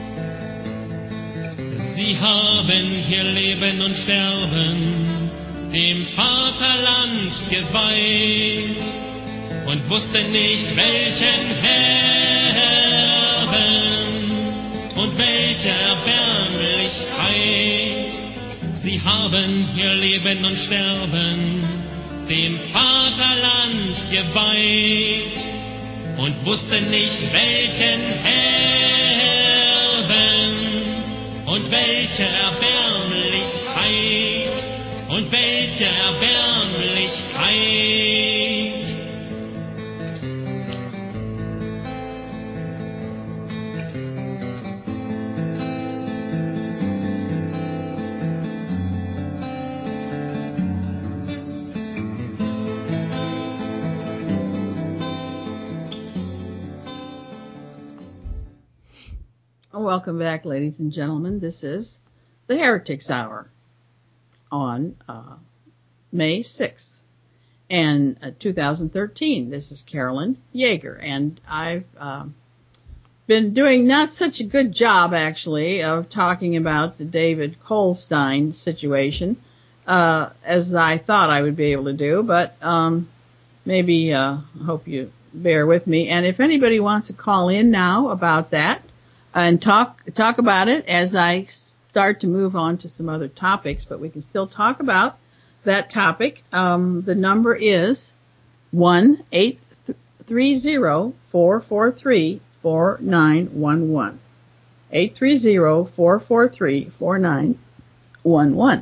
Sie haben hier Leben und Sterben dem Vaterland geweiht und wussten nicht, welchen Herben und welche Erbärmlichkeit. Sie haben hier Leben und Sterben dem Vaterland geweiht und wussten nicht, welchen Herben und welche Erbärmlichkeit und welche Erbärmlichkeit. Welcome back, ladies and gentlemen. This is the Heretics Hour on May 6th, and 2013. This is Carolyn Yeager, and I've been doing not such a good job, actually, of talking about the David Kolstein situation as I thought I would be able to do, but maybe I hope you bear with me. And if anybody wants to call in now about that, and talk about it as I start to move on to some other topics, but we can still talk about that topic. The number is 1-830-443-4911. 830-443-4911.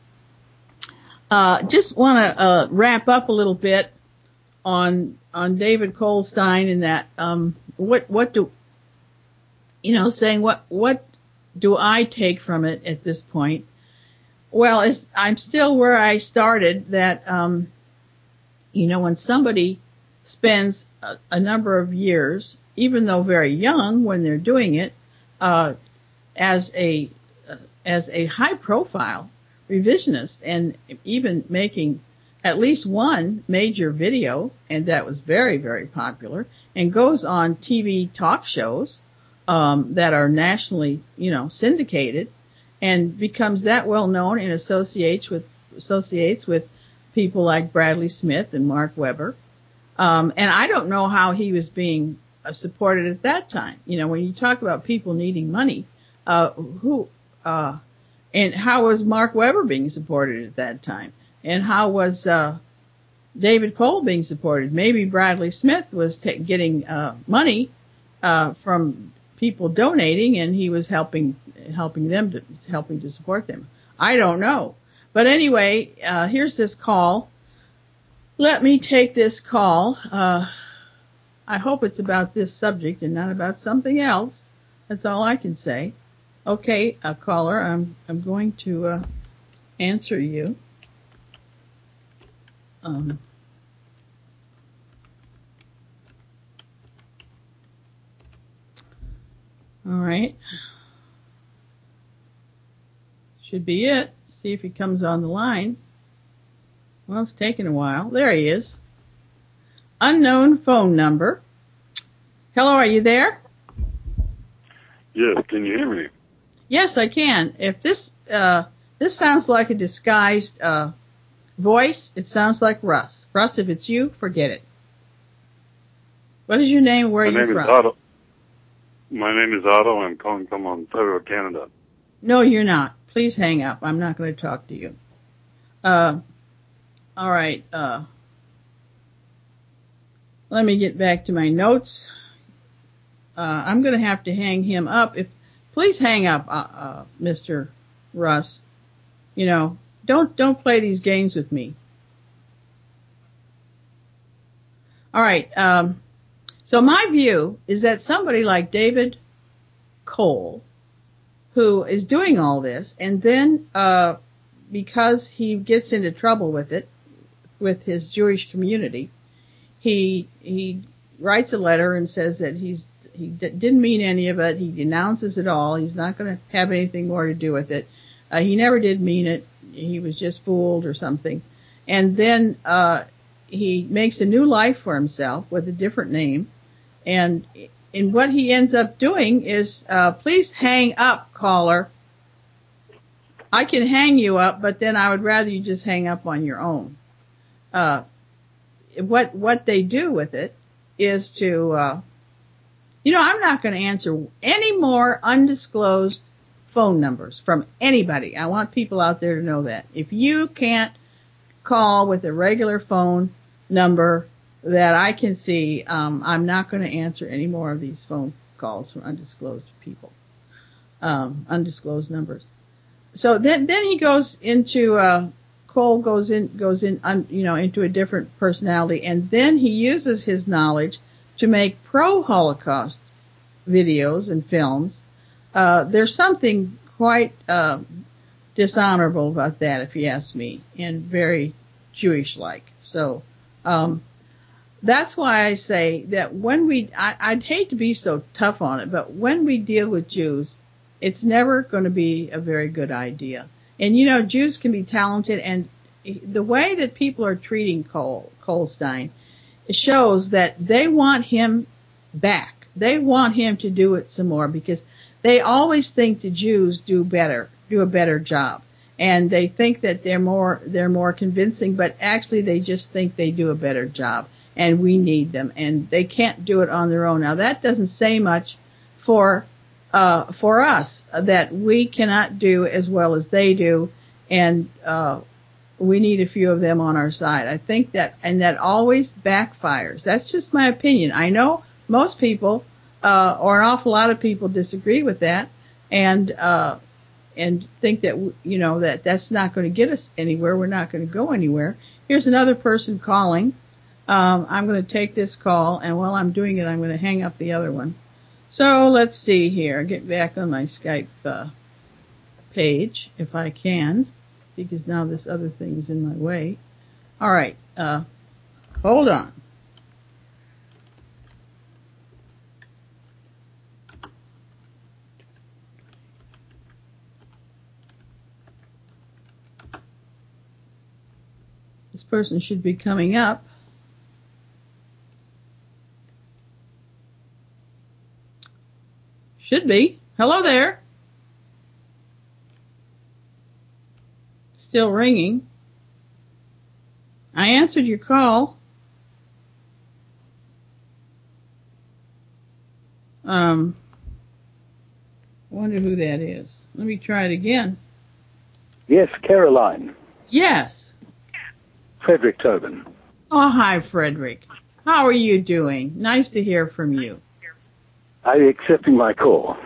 Just want to wrap up a little bit on David Kolstein and that what do saying what do I take from it at this point? Well, I'm still where I started, that when somebody spends a number of years, even though very young when they're doing it, as a high profile revisionist, and even making at least one major video, and that was very, very popular, and goes on TV talk shows that are nationally, syndicated, and becomes that well known and associates with people like Bradley Smith and Mark Webber. And I don't know how he was being supported at that time. When you talk about people needing money, and how was Mark Webber being supported at that time? And how was David Cole being supported? Maybe Bradley Smith was getting money from people donating, and he was helping to support them. I don't know. But anyway, here's this call. Let me take this call. I hope it's about this subject and not about something else. That's all I can say. Okay, caller, I'm going to answer you. All right. Should be it. See if he comes on the line. Well, it's taking a while. There he is. Unknown phone number. Hello, are you there? Yes, can you hear me? Yes, I can. If this sounds like a disguised voice, it sounds like Russ. Russ, if it's you, forget it. What is your name? Where are you from? Otto. My name is Otto. I'm calling from Ontario, Canada. No, you're not. Please hang up. I'm not going to talk to you. All right. Let me get back to my notes. I'm going to have to hang him up. Please hang up, Mr. Russ. Don't play these games with me. All right. So my view is that somebody like David Cole, who is doing all this, and then because he gets into trouble with it, with his Jewish community, he writes a letter and says that he didn't mean any of it. He denounces it all. He's not going to have anything more to do with it. He never did mean it. He was just fooled or something. And then he makes a new life for himself with a different name. And what he ends up doing is, please hang up, caller. I can hang you up, but then I would rather you just hang up on your own. What they do with it is to, I'm not going to answer any more undisclosed phone numbers from anybody. I want people out there to know that. If you can't call with a regular phone number that I can see, I'm not going to answer any more of these phone calls from undisclosed people, undisclosed numbers. So then he goes into, Cole goes in, into a different personality, and then he uses his knowledge to make pro-Holocaust videos and films. There's something quite dishonorable about that, if you ask me, and very Jewish-like. So that's why I say that when I'd hate to be so tough on it, but when we deal with Jews, it's never going to be a very good idea. And Jews can be talented, and the way that people are treating Cole Stein shows that they want him back. They want him to do it some more, because they always think the Jews do a better job. And they think that they're more convincing, but actually they just think they do a better job, and we need them, and they can't do it on their own. Now that doesn't say much for us, that we cannot do as well as they do, and we need a few of them on our side. I think that always backfires. That's just my opinion. I know most people, or an awful lot of people, disagree with that, and think that, that's not going to get us anywhere. We're not going to go anywhere. Here's another person calling. I'm going to take this call, and while I'm doing it, I'm going to hang up the other one. So let's see here. Get back on my Skype page if I can, because now this other thing is in my way. All right. Hold on. This person should be coming up. Should be. Hello there. Still ringing. I answered your call. I wonder who that is. Let me try it again. Yes, Caroline. Yes. Frederick Tobin. Oh, hi, Frederick. How are you doing? Nice to hear from you. Are you accepting my call?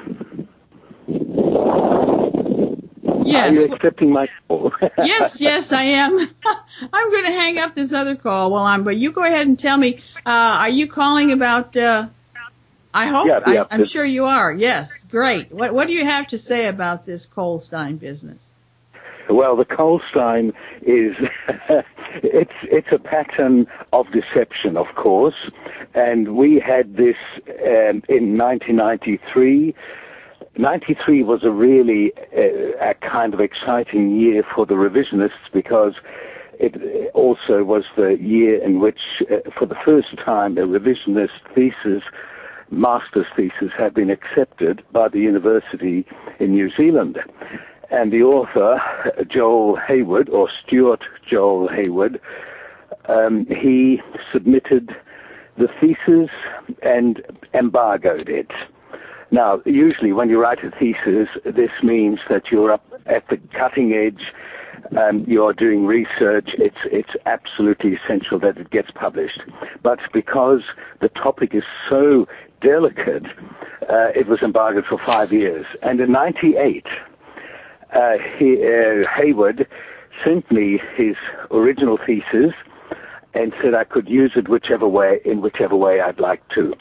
Yes. Are you accepting my call? Yes, I am. I'm going to hang up this other call but you go ahead and tell me, are you calling about, I hope, yeah, I'm sure you are. Yes, great. What do you have to say about this Cole Stein business? Well, the Cole Stein is, it's a pattern of deception, of course, and we had this in 1993. 93 was a really a kind of exciting year for the revisionists, because it also was the year in which, for the first time, a revisionist thesis, master's thesis, had been accepted by the university in New Zealand. And the author, Joel Hayward, or Stuart Joel Hayward, he submitted the thesis and embargoed it. Now, usually when you write a thesis, this means that you're up at the cutting edge, you're doing research, it's absolutely essential that it gets published. But because the topic is so delicate, it was embargoed for 5 years. And in 98, Hayward sent me his original thesis and said I could use it in whichever way I'd like to.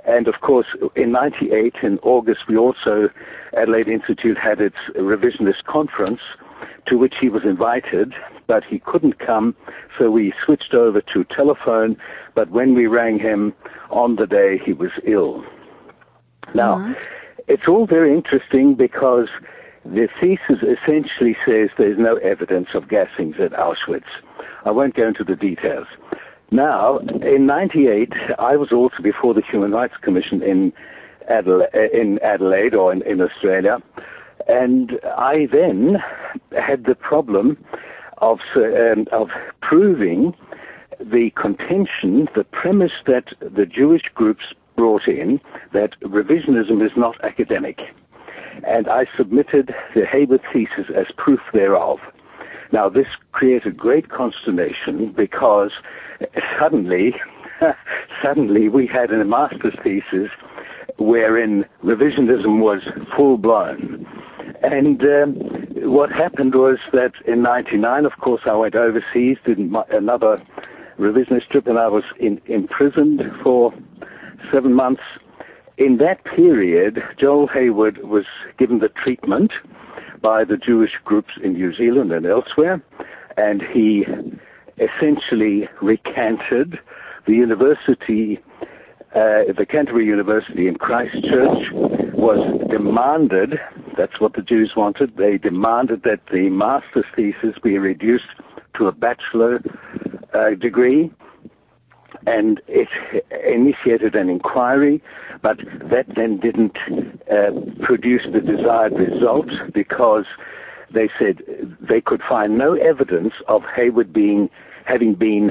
And of course, in 98, in August, we also, Adelaide Institute had its revisionist conference, to which he was invited, but he couldn't come, so we switched over to telephone. But when we rang him on the day, he was ill. Now, it's all very interesting because the thesis essentially says there's no evidence of gassings at Auschwitz. I won't go into the details. Now, in 98, I was also before the Human Rights Commission in Adelaide or in Australia, and I then had the problem of proving the contention, the premise that the Jewish groups brought in, that revisionism is not academic. And I submitted the Hayward thesis as proof thereof. Now, this created great consternation because suddenly we had a master's thesis wherein revisionism was full-blown. And what happened was that in 99, of course, I went overseas, did another revisionist trip, and I was imprisoned for 7 months. In that period, Joel Hayward was given the treatment by the Jewish groups in New Zealand and elsewhere, and he essentially recanted the university, the Canterbury University in Christchurch was demanded, that's what the Jews wanted, they demanded that the master's thesis be reduced to a bachelor degree, and it initiated an inquiry, but that then didn't produce the desired result because they said they could find no evidence of Hayward having been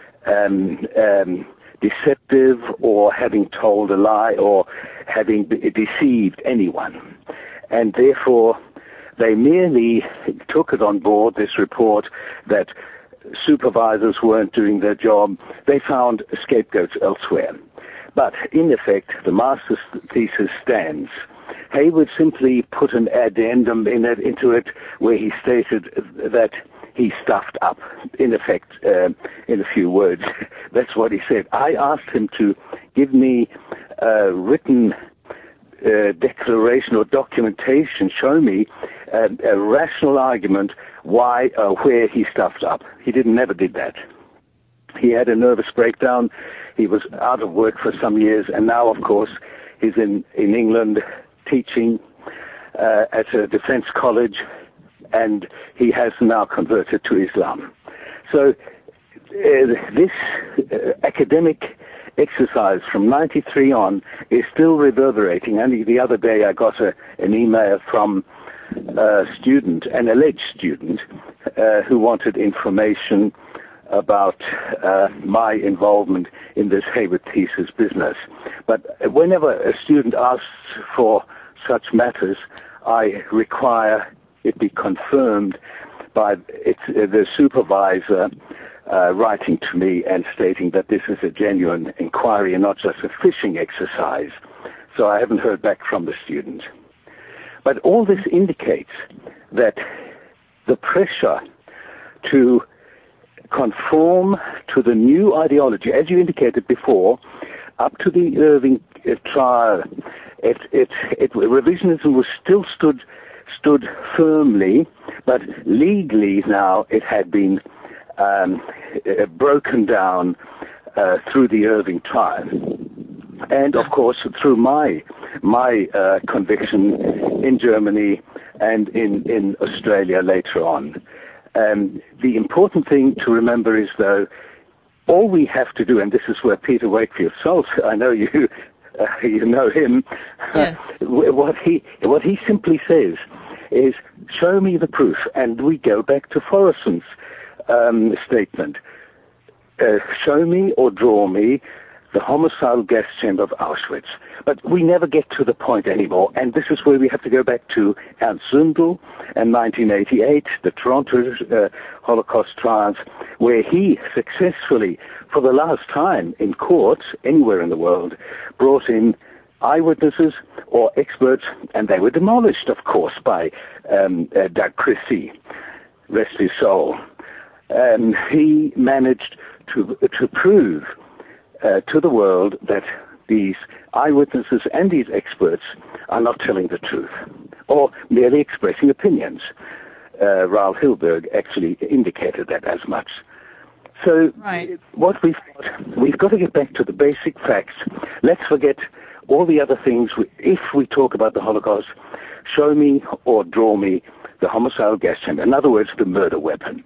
deceptive or having told a lie or having deceived anyone. And therefore, they merely took it on board, this report, that supervisors weren't doing their job. They found scapegoats elsewhere. But in effect, the master's thesis stands. Hayward simply put an addendum into it where he stated that he stuffed up, in effect, in a few words. That's what he said. I asked him to give me a written declaration or documentation, show me a rational argument where he stuffed up. He never did that. He had a nervous breakdown. He was out of work for some years, and now, of course, he's in England teaching at a defense college, and he has now converted to Islam. So this academic exercise from 93 on is still reverberating. Only the other day I got an email from a student, an alleged student, who wanted information about my involvement in this Hayward thesis business. But whenever a student asks for such matters, I require it be confirmed by the supervisor writing to me and stating that this is a genuine inquiry and not just a fishing exercise. So I haven't heard back from the student. But all this indicates that the pressure to conform to the new ideology, as you indicated before, up to the Irving trial, revisionism was still stood firmly, but legally now it had been broken down through the Irving trial, and of course through my conviction in Germany and in Australia later on. The important thing to remember is, though, all we have to do, and this is where Peter Wakefield Salt, I know you know him. Yes. What he simply says is, show me the proof, and we go back to Forreson's statement. Show me or draw me the homicidal gas chamber of Auschwitz. But we never get to the point anymore, and this is where we have to go back to Ernst Zundel and 1988, the Toronto Holocaust trials, where he successfully, for the last time in courts anywhere in the world, brought in eyewitnesses or experts, and they were demolished, of course, by Doug Christie, rest his soul. He managed to prove to the world that these eyewitnesses and these experts are not telling the truth or merely expressing opinions. Raoul Hilberg actually indicated that as much. So what we've got to get back to the basic facts. Let's forget all the other things. If we talk about the Holocaust, show me or draw me the homicidal gas chamber. In other words, the murder weapon.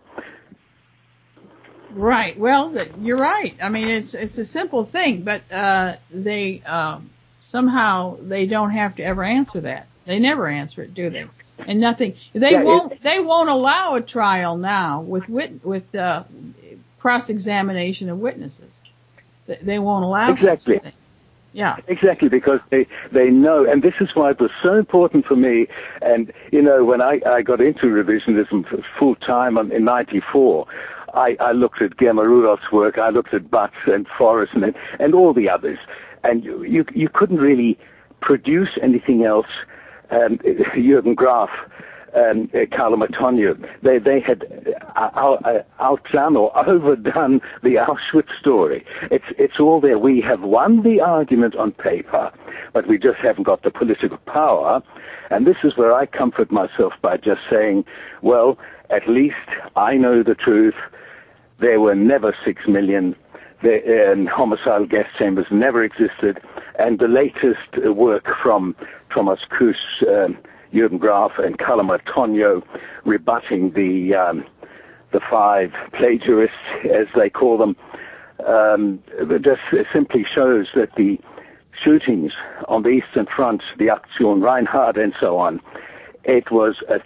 Right. Well, you're right. I mean, it's a simple thing, but they somehow they don't have to ever answer that. They never answer it, do they? And nothing. They won't allow a trial now with cross-examination of witnesses. They won't allow exactly. Such yeah. Exactly, because they know, and this is why it was so important for me. And, you know, when I got into revisionism full-time in 94, I looked at Germa Rudolph's work, I looked at Butts and Forrest and all the others. And you couldn't really produce anything else. Jürgen Graf, Carlo Matonio, they had outdone or overdone the Auschwitz story. It's all there. We have won the argument on paper, but we just haven't got the political power. And this is where I comfort myself by just saying, well, at least I know the truth. There were never 6 million. Homicidal gas chambers never existed. And the latest work from Thomas Kuss, Jürgen Graf, and Carlo Matonio rebutting the 5 plagiarists, as they call them, just simply shows that the shootings on the Eastern Front, the Aktion Reinhard and so on, it was a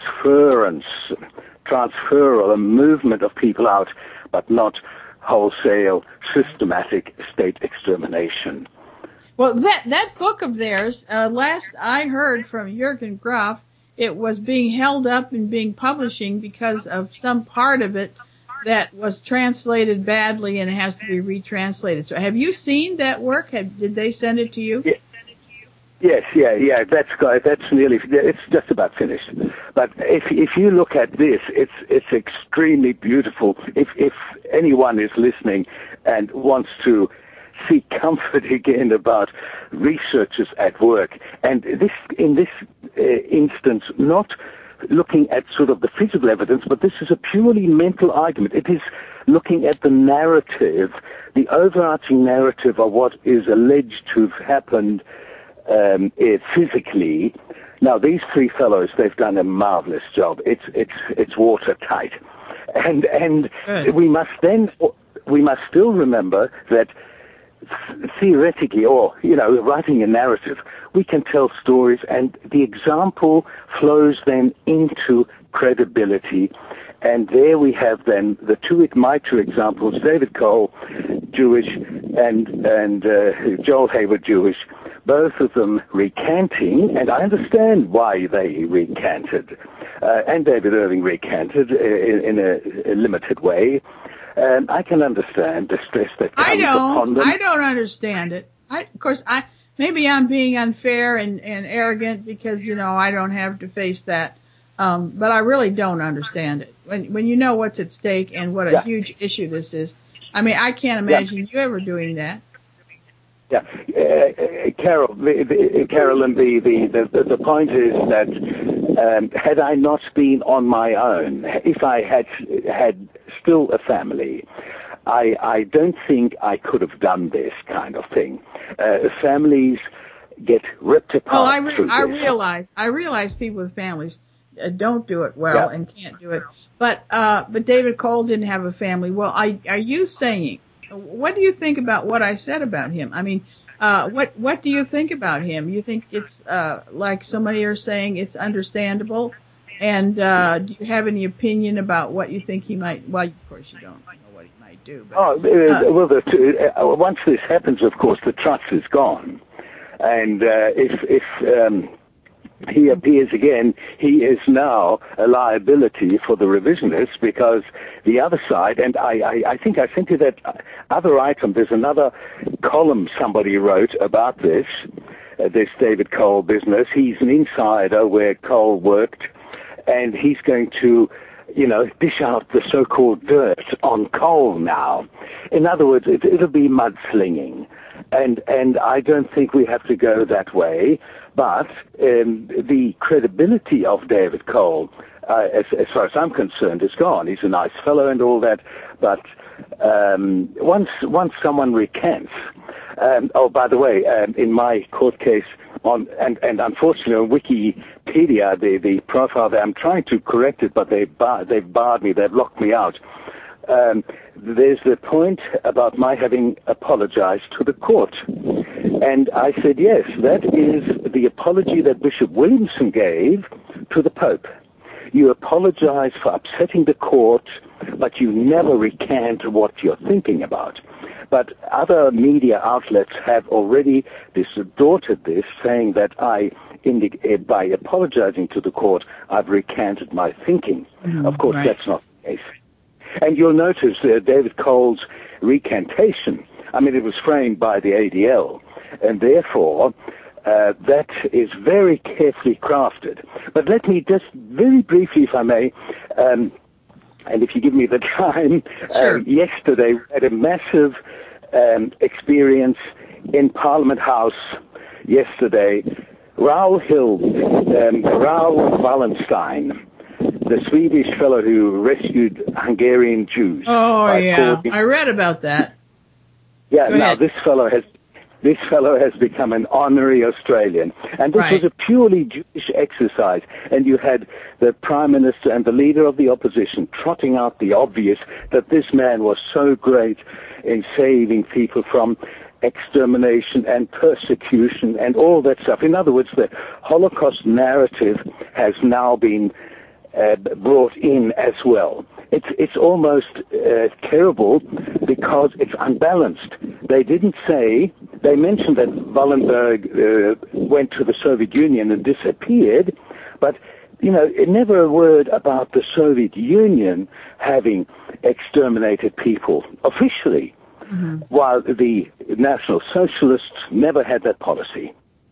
transferal, a movement of people out, but not wholesale, systematic state extermination. Well, that book of theirs, last I heard from Jürgen Graf, it was being held up and being publishing because of some part of it that was translated badly and it has to be retranslated. So have you seen that work? Did they send it to you? Yeah. Yes, yeah. That's nearly. It's just about finished. But if you look at this, it's extremely beautiful. If anyone is listening and wants to seek comfort again about researchers at work, and in this instance, not looking at sort of the physical evidence, but this is a purely mental argument. It is looking at the narrative, the overarching narrative of what is alleged to have happened physically. Now, these 3 fellows, they've done a marvelous job. It's watertight, and we must still remember that theoretically, or writing a narrative, we can tell stories, and the example flows then into credibility. And there we have then my two examples: David Cole, Jewish, and Joel Hayward, Jewish. Both of them recanting, and I understand why they recanted. And David Irving recanted in a limited way. I can understand the stress that comes upon them. I don't understand it. Of course, maybe I'm being unfair and arrogant because, I don't have to face that. But I really don't understand it. When you know what's at stake and what a huge issue this is. I mean, I can't imagine you ever doing that. Yeah, Carolyn, the point is that had I not been on my own, if I had still a family, I don't think I could have done this kind of thing. Families get ripped apart. I realize people with families don't do it well and can't do it. But David Cole didn't have a family. Well, are you saying? What do you think about what I said about him? I mean, what do you think about him? You think it's like so many are saying it's understandable? And do you have any opinion about what you think he might? Well, of course you don't know what he might do. But, once this happens, of course, the trust is gone, and if he appears again, he is now a liability for the revisionists, because the other side, and I think I sent you that other item, there's another column somebody wrote about this David Cole business. He's an insider where Cole worked, and he's going to dish out the so-called dirt on Cole now. In other words, it'll be mudslinging. And I don't think we have to go that way. But the credibility of David Cole, as far as I'm concerned, is gone. He's a nice fellow and all that. But once someone recants, by the way, in my court case, and unfortunately on Wikipedia, the profile there, I'm trying to correct it, but they've barred me, they've locked me out. There's the point about my having apologized to the court. And I said, yes, that is the apology that Bishop Williamson gave to the Pope. You apologize for upsetting the court, but you never recant what you're thinking about. But other media outlets have already distorted this, saying that by apologizing to the court, I've recanted my thinking. Of course, right. That's not the case. And you'll notice David Cole's recantation, it was framed by the ADL, and therefore that is very carefully crafted. But let me just very briefly, if I may, and if you give me the time, sure. Yesterday we had a massive experience in Parliament House yesterday. Raoul Wallenstein, the Swedish fellow who rescued Hungarian Jews. Oh, yeah. I read about that. Yeah, Go now ahead. this fellow has become an honorary Australian. And this was a purely Jewish exercise. And you had the Prime Minister and the Leader of the Opposition trotting out the obvious that this man was so great in saving people from extermination and persecution and all that stuff. In other words, the Holocaust narrative has now been brought in as well. It's almost terrible because it's unbalanced. They mentioned that Wallenberg went to the Soviet Union and disappeared, but never a word about the Soviet Union having exterminated people officially, while the National Socialists never had that policy.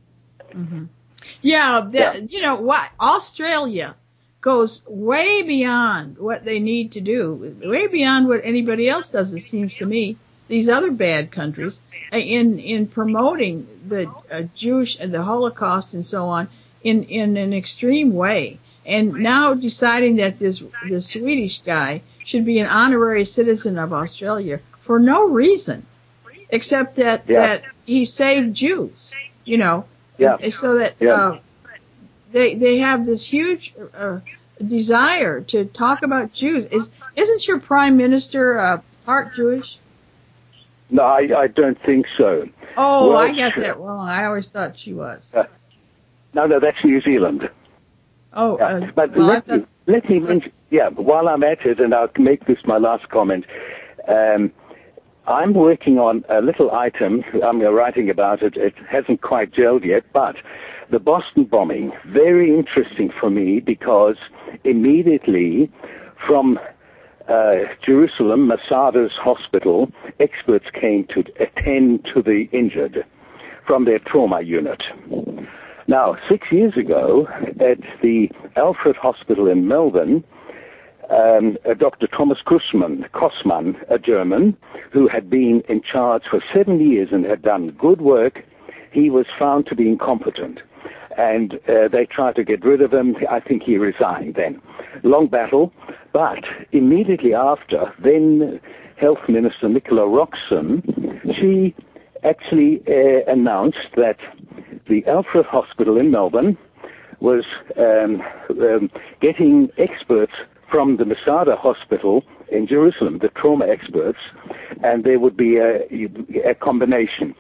What Australia goes way beyond what they need to do, way beyond what anybody else does, it seems to me, these other bad countries, in promoting the Jewish and the Holocaust and so on in an extreme way. And now deciding that this Swedish guy should be an honorary citizen of Australia for no reason, except that he saved Jews, so that they have this huge desire to talk about Jews. Isn't your Prime Minister part Jewish? No, I don't think so. Oh, well, I got that wrong. I always thought she was. No, that's New Zealand. Oh, but let me mention, while I'm at it, and I'll make this my last comment, I'm working on a little item. I'm writing about it. It hasn't quite gelled yet, but the Boston bombing, very interesting for me because immediately from Jerusalem, Masada's hospital, experts came to attend to the injured from their trauma unit. Now, 6 years ago, at the Alfred Hospital in Melbourne, Dr. Thomas Kossmann, a German, who had been in charge for 7 years and had done good work, he was found to be incompetent. And they tried to get rid of him. I think he resigned then. Long battle. But immediately after, then Health Minister Nicola Roxon, she actually announced that the Alfred Hospital in Melbourne was getting experts from the Masada Hospital in Jerusalem, the trauma experts, and there would be a combination.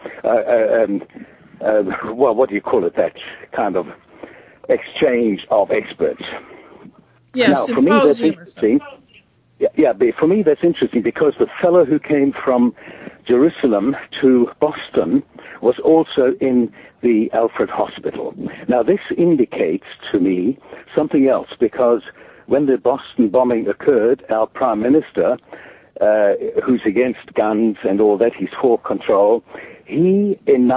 What do you call it? That kind of exchange of experts. Yes, now, for me, that's interesting. For me, that's interesting because the fellow who came from Jerusalem to Boston was also in the Alfred Hospital. Now, this indicates to me something else because when the Boston bombing occurred, our Prime Minister, who's against guns and all that, he's for control, he, in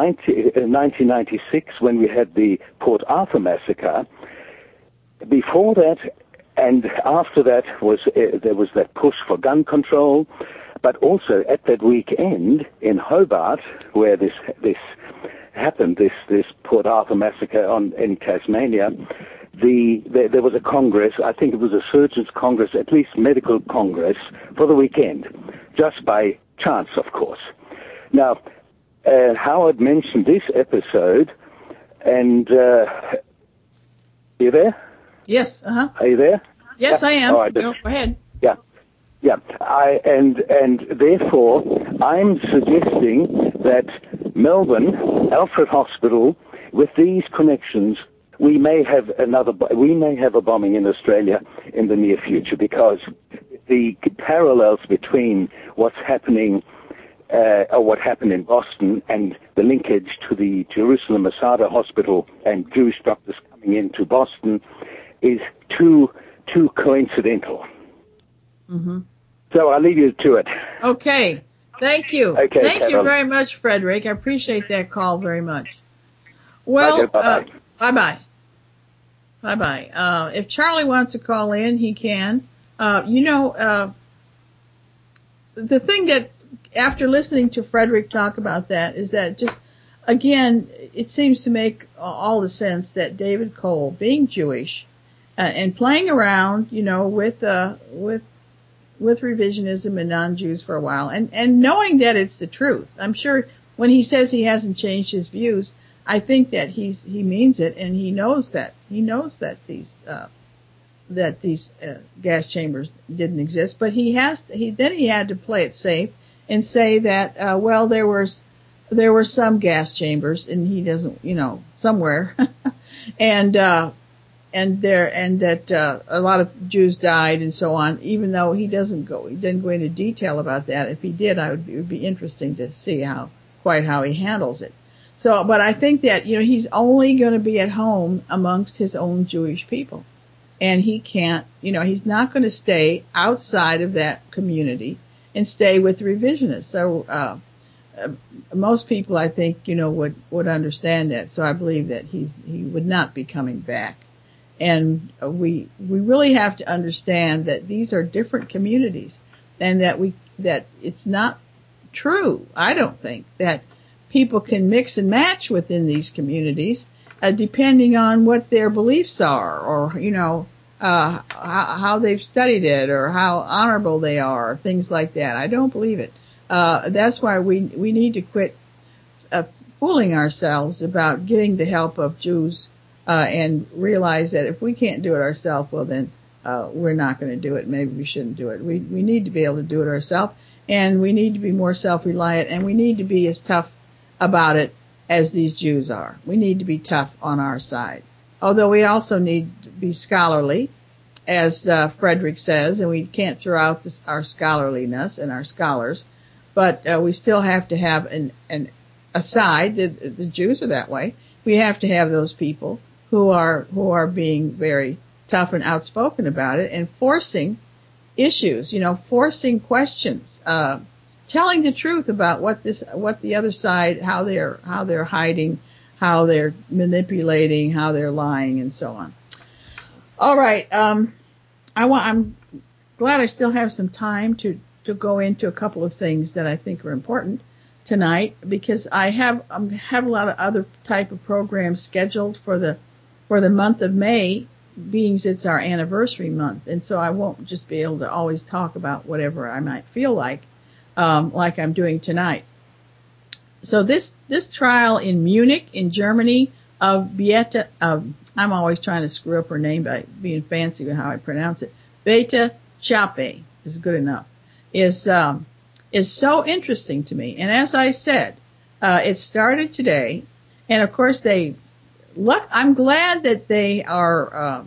1996, when we had the Port Arthur massacre, before that, And after that there was that push for gun control, but also at that weekend in Hobart, where this happened, this Port Arthur massacre in Tasmania, there was a congress. I think it was a Surgeons Congress, at least medical congress, for the weekend, just by chance, of course. Now, Howard mentioned this episode, and you there? Yes. Uh-huh. Are you there? Yes, yeah. I am. Oh, Go ahead. Yeah. And therefore, I'm suggesting that Melbourne, Alfred Hospital, with these connections, we may have a bombing in Australia in the near future, because the parallels between what's happening or what happened in Boston and the linkage to the Jerusalem Masada Hospital and Jewish doctors coming into Boston is too coincidental. Mm-hmm. So I'll leave you to it. Okay. Thank you. Okay, Thank Carol. you very much, Frederick. I appreciate that call very much. Well, okay, bye-bye. Bye-bye. Bye-bye. If Charlie wants to call in, he can. The thing that, after listening to Frederick talk about that, is that just, again, it seems to make all the sense that David Cole, being Jewish, and playing around, with revisionism and non-Jews for a while, and knowing that it's the truth. I'm sure when he says he hasn't changed his views, I think that he means it, and he knows that these gas chambers didn't exist, but he had to play it safe and say that there were some gas chambers, and he doesn't, somewhere, and that a lot of Jews died and so on, even though he didn't go into detail about that. If he did, it would be interesting to see how he handles it. So, but I think that, he's only going to be at home amongst his own Jewish people. And he can't, he's not going to stay outside of that community and stay with the revisionists. So, most people, I think, would understand that. So I believe that he would not be coming back. And we really have to understand that these are different communities, and that it's not true, I don't think, that people can mix and match within these communities, depending on what their beliefs are, or, how they've studied it, or how honorable they are, or things like that. I don't believe it. That's why we need to quit fooling ourselves about getting the help of Jews, and realize that if we can't do it ourselves, well then, we're not going to do it. Maybe we shouldn't do it. We need to be able to do it ourselves, and we need to be more self-reliant, and we need to be as tough about it as these Jews are. We need to be tough on our side. Although we also need to be scholarly, as Frederick says, and we can't throw out our scholarliness and our scholars, but we still have to have a side. The Jews are that way. We have to have those people who are being very tough and outspoken about it, and forcing issues, forcing questions, telling the truth about what the other side, how they're hiding, how they're manipulating, how they're lying, and so on. All right. I'm glad I still have some time to go into a couple of things that I think are important tonight, because I have a lot of other type of programs scheduled for the month of May, being it's our anniversary month, and so I won't just be able to always talk about whatever I might feel like I'm doing tonight. So this trial in Munich, in Germany, of Beate, I'm always trying to screw up her name by being fancy with how I pronounce it. Beate Zschäpe is good enough. Is so interesting to me. And as I said, it started today, and of course I'm glad that they are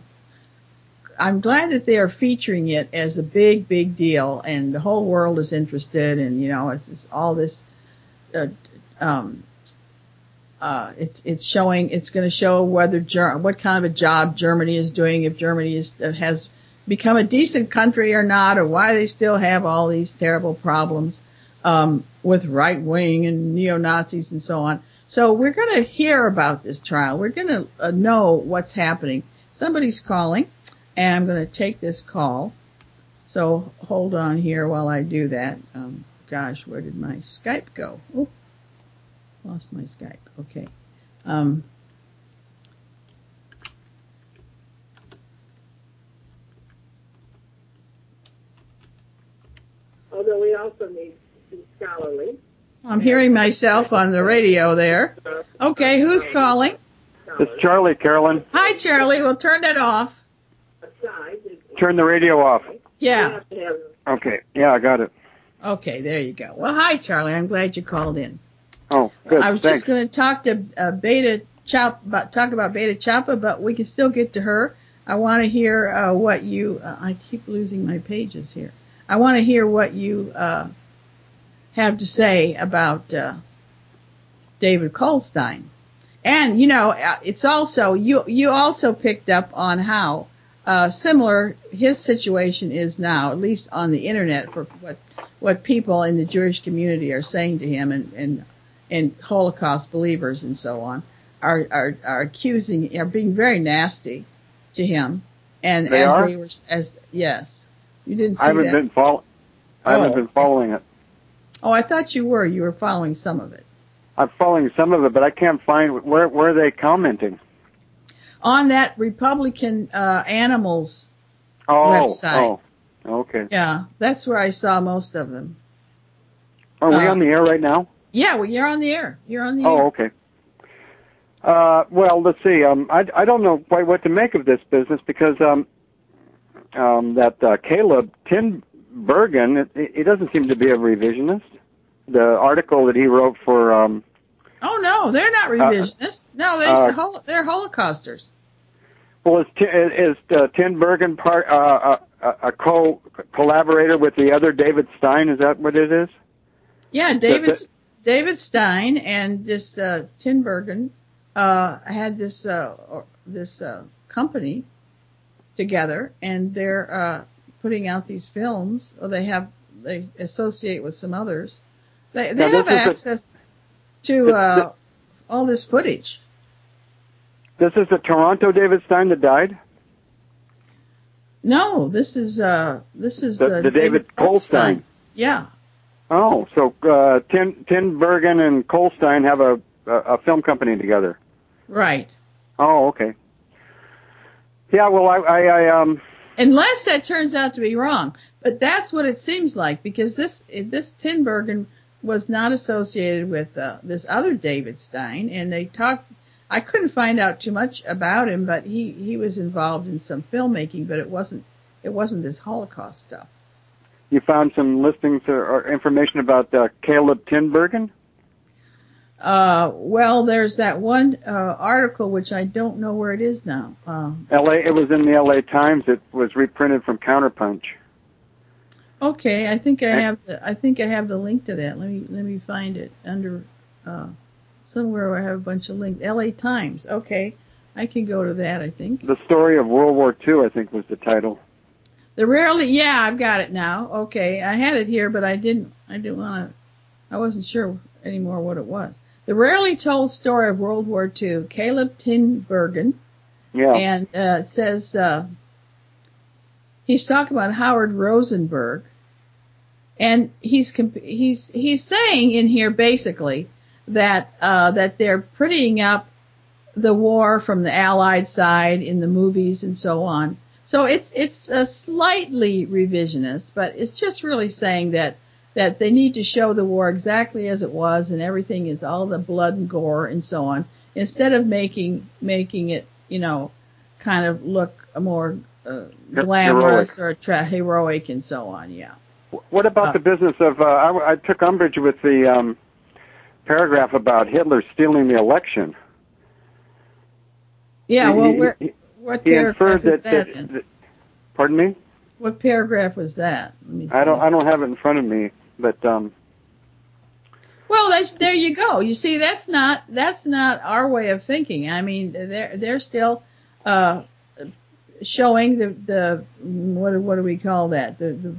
featuring it as a big, big deal, and the whole world is interested, and it's just all this. It's going to show what kind of a job Germany is doing, if Germany has become a decent country or not, or why they still have all these terrible problems with right wing and neo-Nazis and so on. So we're going to hear about this trial. We're going to know what's happening. Somebody's calling, and I'm going to take this call. So hold on here while I do that. Gosh, where did my Skype go? Oh, lost my Skype. Okay. Although we also need to be scholarly. I'm hearing myself on the radio there. Okay, who's calling? It's Charlie, Carolyn. Hi, Charlie. We'll turn that off. Turn the radio off. Yeah. Okay. Yeah, I got it. Okay, there you go. Well, hi, Charlie. I'm glad you called in. Oh, good. I was Thanks. just going to talk to talk about Beta Chapa, but we can still get to her. I want to hear what you. I keep losing my pages here. I want to hear what you have to say about David Kolstein. And you know, it's also you also picked up on how similar his situation is now, at least on the internet, for what people in the Jewish community are saying to him, and Holocaust believers and so on are accusing, are being very nasty to him. And they as are? they were, as yes, you didn't see I haven't that. I haven't been following it. Oh, I thought you were. You were following some of it. I'm following some of it, but I can't find where are they commenting? On that Republican Animals website. Oh, okay. Yeah, that's where I saw most of them. Are we on the air right now? Yeah, well, you're on the air. You're on the air. Oh, okay. Well, let's see. I don't know quite what to make of this business because that Caleb Tinbergen, he doesn't seem to be a revisionist. The article that he wrote for oh no, they're not revisionists. No, they're Holocausters. Well, is Tinbergen part a collaborator with the other David Stein? Is that what it is? Yeah, David Stein and this Tinbergen had this company together, and they're putting out these films. Or they associate with some others. They have access to all this footage. This is the Toronto David Stein that died? No, this is the David Kolstein. Yeah. Oh, so Tinbergen and Kolstein have a film company together. Right. Oh, okay. Yeah, well, I unless that turns out to be wrong, but that's what it seems like, because this Tinbergen was not associated with this other David Stein, and they talked. I couldn't find out too much about him, but he was involved in some filmmaking, but it wasn't this Holocaust stuff. You found some listings or information about Caleb Tinbergen? Well, there's that one article which I don't know where it is now. It was in the LA Times. It was reprinted from Counterpunch. Okay, I think I have the link to that. Let me find it under somewhere where I have a bunch of links. LA Times. Okay, I can go to that, I think. The Story of World War II, I think, was the title. I've got it now. Okay, I had it here, but I wasn't sure anymore what it was. The Rarely Told Story of World War II, Caleb Tinbergen. Yeah. And it says he's talking about Howard Rosenberg, and he's saying in here basically that they're prettying up the war from the Allied side in the movies and so on. So it's a slightly revisionist, but it's just really saying that they need to show the war exactly as it was, and everything is all the blood and gore and so on, instead of making it, kind of look more glamorous or heroic and so on. Yeah. What about the business of? I took umbrage with the paragraph about Hitler stealing the election. Yeah. What paragraph is that? Pardon me? What paragraph was that? Let me see. I don't have it in front of me, but Well, there you go. You see, that's not our way of thinking. I mean, they're still showing the what do we call that?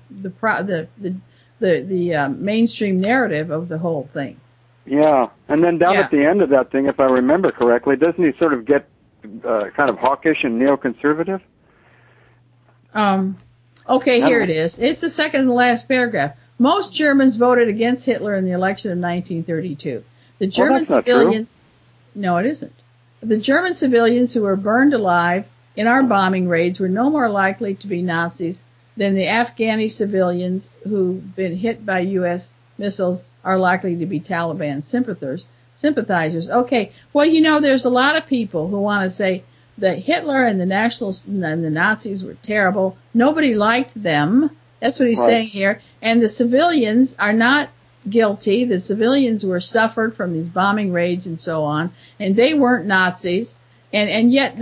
The mainstream narrative of the whole thing. Yeah, and then down at the end of that thing, if I remember correctly, doesn't he sort of get kind of hawkish and neoconservative? Okay, here it is. It's the second to last paragraph. Most Germans voted against Hitler in the election of 1932. The German civilians... No, it isn't. The German civilians who were burned alive in our bombing raids were no more likely to be Nazis than the Afghani civilians who've been hit by U.S. missiles are likely to be Taliban sympathizers. Okay, well, there's a lot of people who want to say that Hitler and the Nationalists and the Nazis were terrible. Nobody liked them. That's what he's saying here. And the civilians are not guilty. The civilians were suffered from these bombing raids and so on, and they weren't Nazis. And yet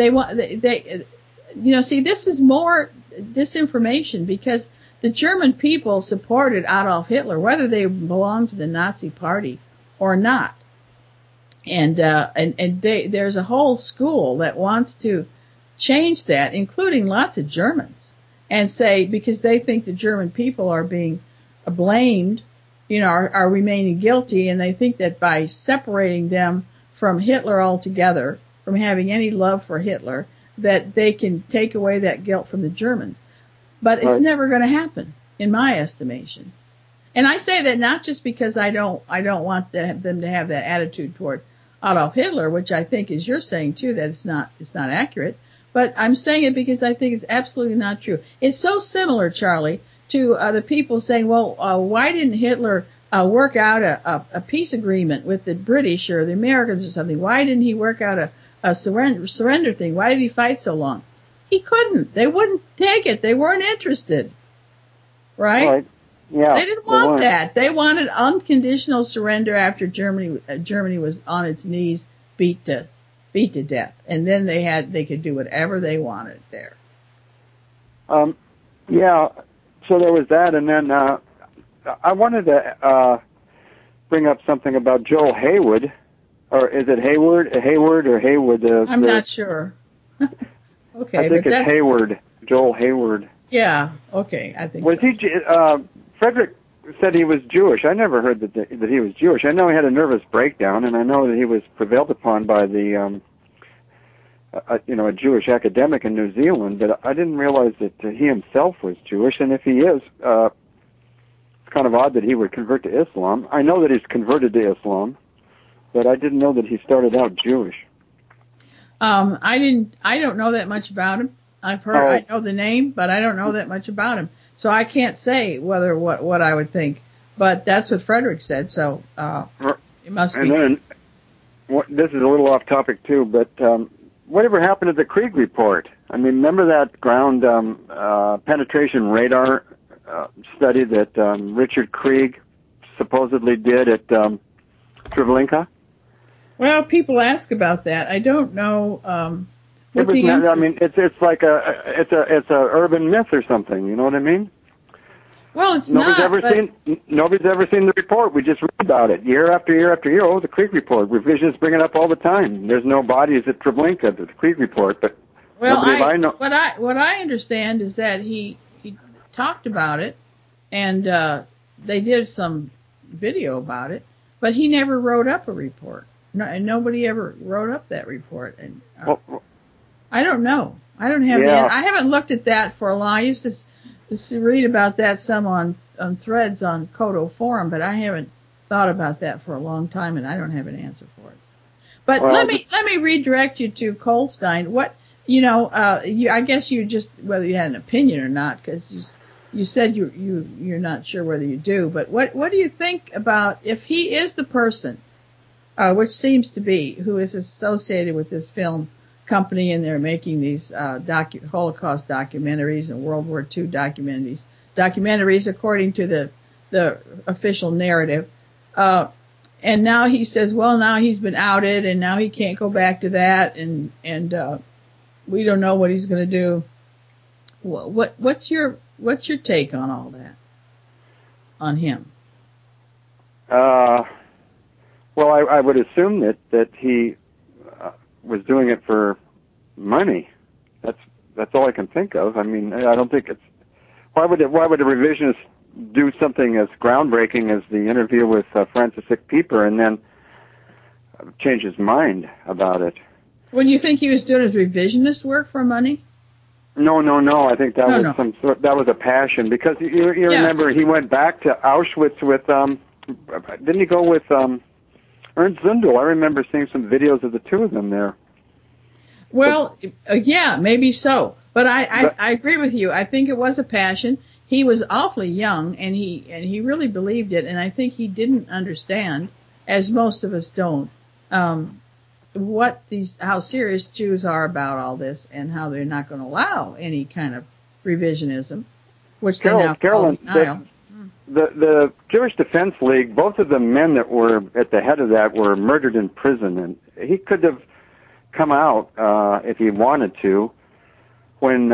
see, this is more disinformation because the German people supported Adolf Hitler, whether they belonged to the Nazi party or not. And there's a whole school that wants to change that, including lots of Germans, and say, because they think the German people are being blamed, are remaining guilty, and they think that by separating them from Hitler altogether, from having any love for Hitler, that they can take away that guilt from the Germans. But it's never going to happen, in my estimation. And I say that not just because I don't want them to have that attitude toward Adolf Hitler, which I think is you're saying too, that it's not accurate. But I'm saying it because I think it's absolutely not true. It's so similar, Charlie, to the people saying, well, why didn't Hitler work out a peace agreement with the British or the Americans or something? Why didn't he work out a surrender thing? Why did he fight so long? He couldn't. They wouldn't take it. They weren't interested. Right? Yeah. They didn't want that. They wanted unconditional surrender after Germany was on its knees, beat to death. And then they could do whatever they wanted there. Yeah. So there was that, and then I wanted to bring up something about Joel Haywood, or is it Hayward or Haywood? I'm not sure. Okay, I think it's Hayward, Joel Hayward. Yeah. Okay, I think. Was he? Frederick said he was Jewish. I never heard that he was Jewish. I know he had a nervous breakdown, and I know that he was prevailed upon by the a Jewish academic in New Zealand, but I didn't realize that he himself was Jewish. And if he is, it's kind of odd that he would convert to Islam. I know that he's converted to Islam, but I didn't know that he started out Jewish. I don't know that much about him. I've heard, I know the name, but I don't know that much about him. So I can't say what I would think. But that's what Frederick said, so it must be. And then, this is a little off topic too, but whatever happened to the Krieg report? I mean, remember that ground penetration radar study that Richard Krieg supposedly did at Treblinka? Well, people ask about that. I don't know what the answer. I mean, it's like it's a urban myth or something. You know what I mean? Well, it's nobody's ever seen the report. We just read about it year after year after year. Oh, the Krieg report. Revisions bring it up all the time. There's no bodies at Treblinka. The Krieg report, but what I understand is that he talked about it, and they did some video about it, but he never wrote up a report. No, and nobody ever wrote up that report. And I don't know. I don't have I haven't looked at that for a while. I used to read about that some on threads on Kodo Forum, but I haven't thought about that for a long time, and I don't have an answer for it. But let me redirect you to Goldstein. What I guess you just, whether you had an opinion or not, because you said you're not sure whether you do. But what do you think about if he is the person, which seems to be, who is associated with this film company, and they're making these Holocaust documentaries and World War II documentaries according to the official narrative. And now he says, well, now he's been outed, and now he can't go back to that, and we don't know what he's going to do. What's your take on all that? On him? Well, I would assume that he was doing it for money. That's all I can think of. I mean, I don't think it's. Why would a revisionist do something as groundbreaking as the interview with Francis Pieper and then change his mind about it? Well, you think he was doing his revisionist work for money? No. I think that was No. that was a passion, because you remember he went back to Auschwitz with didn't he go with Ernst Zundel? I remember seeing some videos of the two of them there. Well, yeah, maybe so. But I agree with you. I think it was a passion. He was awfully young, and he really believed it. And I think he didn't understand, as most of us don't, how serious Jews are about all this, and how they're not going to allow any kind of revisionism, which they now call denial. The Jewish Defense League, both of the men that were at the head of that were murdered in prison, and he could have come out if he wanted to when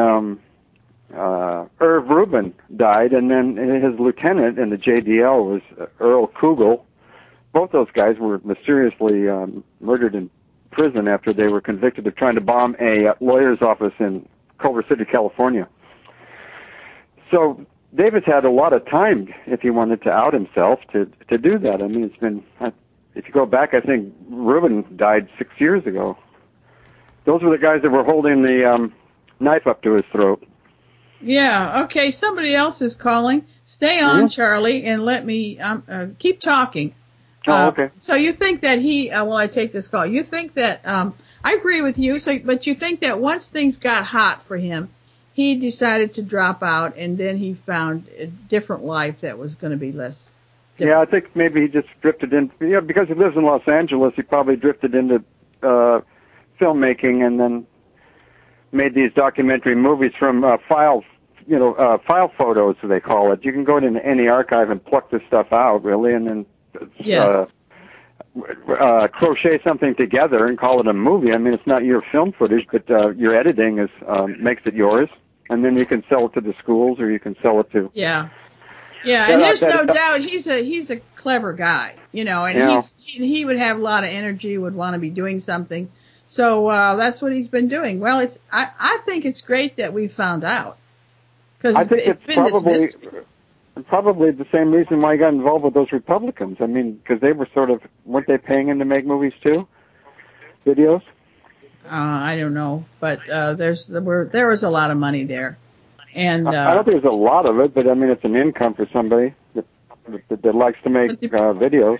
Irv Rubin died, and then his lieutenant in the JDL was Earl Kugel. Both those guys were mysteriously murdered in prison after they were convicted of trying to bomb a lawyer's office in Culver City, California. So David's had a lot of time, if he wanted to out himself, to do that. I mean, it's been, if you go back, I think Rubin died 6 years ago. Those were the guys that were holding the knife up to his throat. Yeah, okay, somebody else is calling. Stay on, Charlie, and let me keep talking. Okay. So you think that I take this call. You think that, I agree with you, but you think that once things got hot for him, he decided to drop out, and then he found a different life that was going to be less different. Yeah, I think maybe he just drifted in, because he lives in Los Angeles, he probably drifted into filmmaking, and then made these documentary movies from file photos, they call it. You can go into any archive and pluck this stuff out, really, and then crochet something together and call it a movie. I mean, it's not your film footage, but your editing is makes it yours, and then you can sell it to the schools, or you can sell it to. Yeah, and there's no doubt he's a clever guy, and he would have a lot of energy, would want to be doing something. So that's what he's been doing. Well, I think it's great that we found out, because it's been probably the same reason why he got involved with those Republicans. I mean, because they were weren't they paying him to make movies too? Videos? I don't know, but there was a lot of money there, and I don't think there's a lot of it, but I mean, it's an income for somebody that likes to make videos.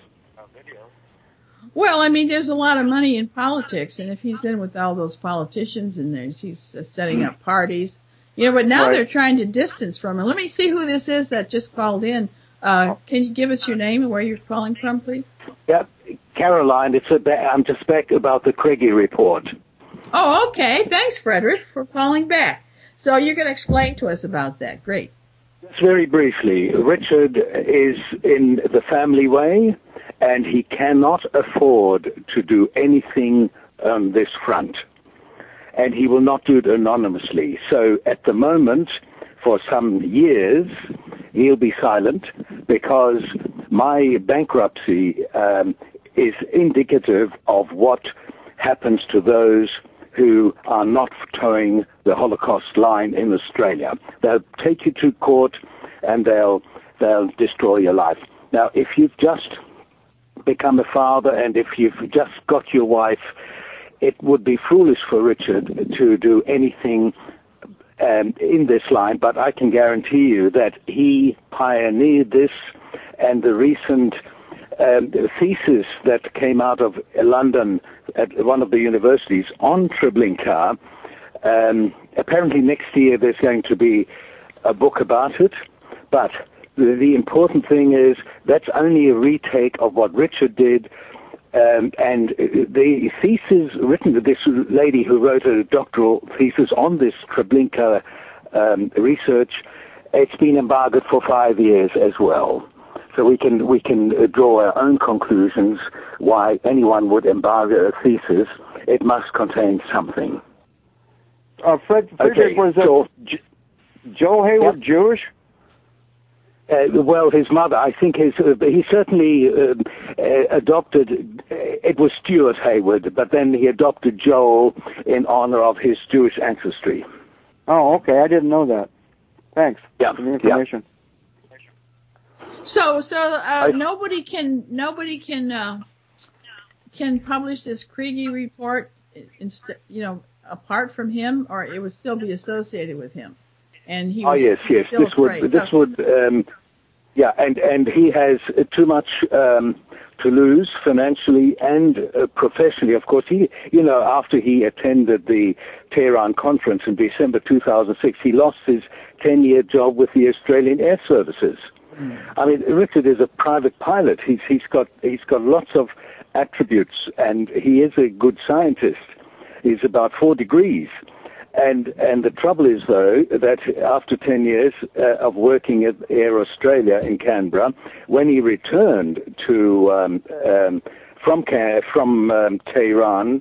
Well, I mean, there's a lot of money in politics, and if he's in with all those politicians and he's setting up parties, but now they're trying to distance from him. Let me see who this is that just called in. Can you give us your name and where you're calling from, please? Yeah, Caroline, I'm just back about the Craigie report. Oh, okay. Thanks, Frederick, for calling back. So you're going to explain to us about that. Great. Just very briefly, Richard is in the family way, and he cannot afford to do anything on this front. And he will not do it anonymously. So at the moment, for some years, he'll be silent, because my bankruptcy is indicative of what happens to those who are not towing the Holocaust line in Australia. They'll take you to court, and they'll destroy your life. Now, if you've just become a father, and if you've just got your wife, it would be foolish for Richard to do anything in this line, but I can guarantee you that he pioneered this, and the recent thesis that came out of London at one of the universities on Treblinka, apparently next year there's going to be a book about it, but the important thing is that's only a retake of what Richard did. And the thesis written to this lady who wrote a doctoral thesis on this Treblinka research, it's been embargoed for 5 years as well. So we can draw our own conclusions why anyone would embargo a thesis. It must contain something. Frederick, was Joel Hayward Jewish? Well, his mother, I think he certainly adopted, it was Stuart Hayward, but then he adopted Joel in honor of his Jewish ancestry. Oh, okay. I didn't know that. Thanks for the information. So nobody can publish this Craigie report, apart from him, or it would still be associated with him? And he was yes. still This afraid. would, and he has too much to lose financially and professionally. Of course, after he attended the Tehran conference in December 2006, he lost his 10-year job with the Australian Air Services. I mean, Richard is a private pilot. He's got lots of attributes, and he is a good scientist. He's about 4 degrees. And the trouble is, though, that after 10 years of working at Air Australia in Canberra, when he returned to from Tehran,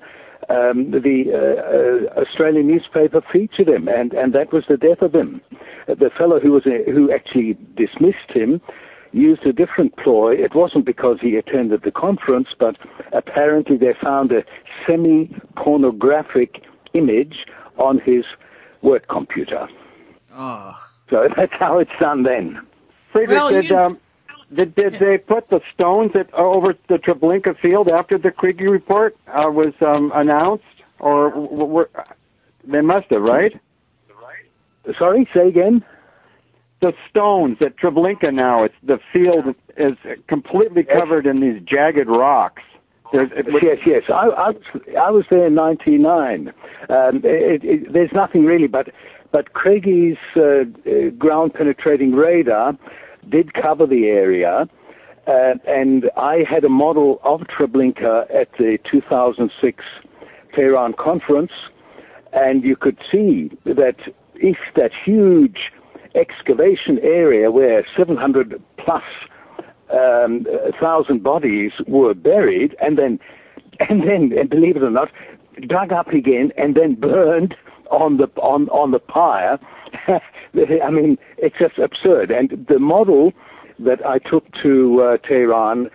the Australian newspaper featured him, and that was the death of him. The fellow who actually dismissed him used a different ploy. It wasn't because he attended the conference, but apparently they found a semi-pornographic image on his work computer. Oh. So that's how it's done then. Friedrich, did they put the stones over the Treblinka field after the Kriege report was announced? Or they must have, right? Sorry, say again? The stones at Treblinka now, the field is completely covered in these jagged rocks. Yes. I was there in '99. There's nothing really, but Kriege's ground-penetrating radar did cover the area, and I had a model of Treblinka at the 2006 Tehran conference, and you could see that if that huge excavation area where 700 plus 1,000 bodies were buried and then believe it or not, dug up again and then burned on the pyre. I mean, it's just absurd. And the model that I took to Tehran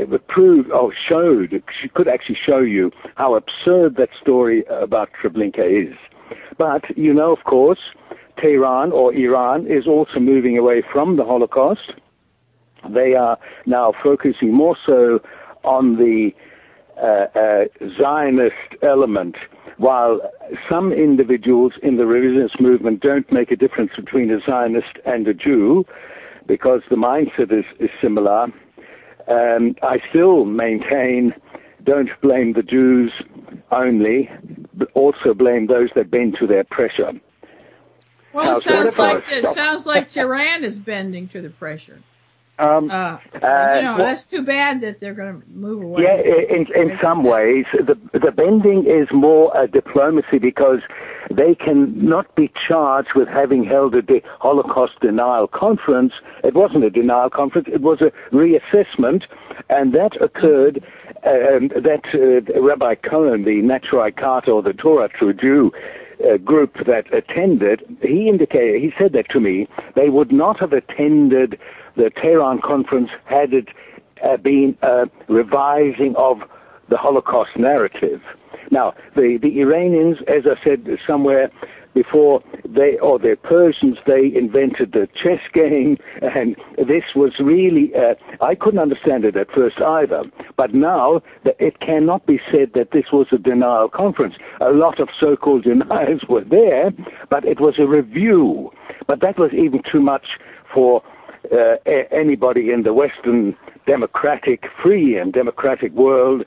could actually show you how absurd that story about Treblinka is. But, of course, Tehran or Iran is also moving away from the Holocaust. They are now focusing more so on the Zionist element, while some individuals in the revisionist movement don't make a difference between a Zionist and a Jew, because the mindset is similar. I still maintain, don't blame the Jews only, but also blame those that bend to their pressure. Well, it sounds like Tehran is bending to the pressure. That's too bad that they're going to move away. Yeah, in some ways, the bending is more diplomacy, because they can not be charged with having held a Holocaust denial conference. It wasn't a denial conference; it was a reassessment, and that occurred. Rabbi Cohen, the Naturei Karta, or the Torah True Jew group that attended, he said that to me. They would not have attended the Tehran conference had it been a revising of the Holocaust narrative. Now, the Iranians, as I said somewhere before, the Persians, they invented the chess game, and this was really, I couldn't understand it at first either, but now it cannot be said that this was a denial conference. A lot of so-called deniers were there, but it was a review. But that was even too much for anybody in the Western free and democratic world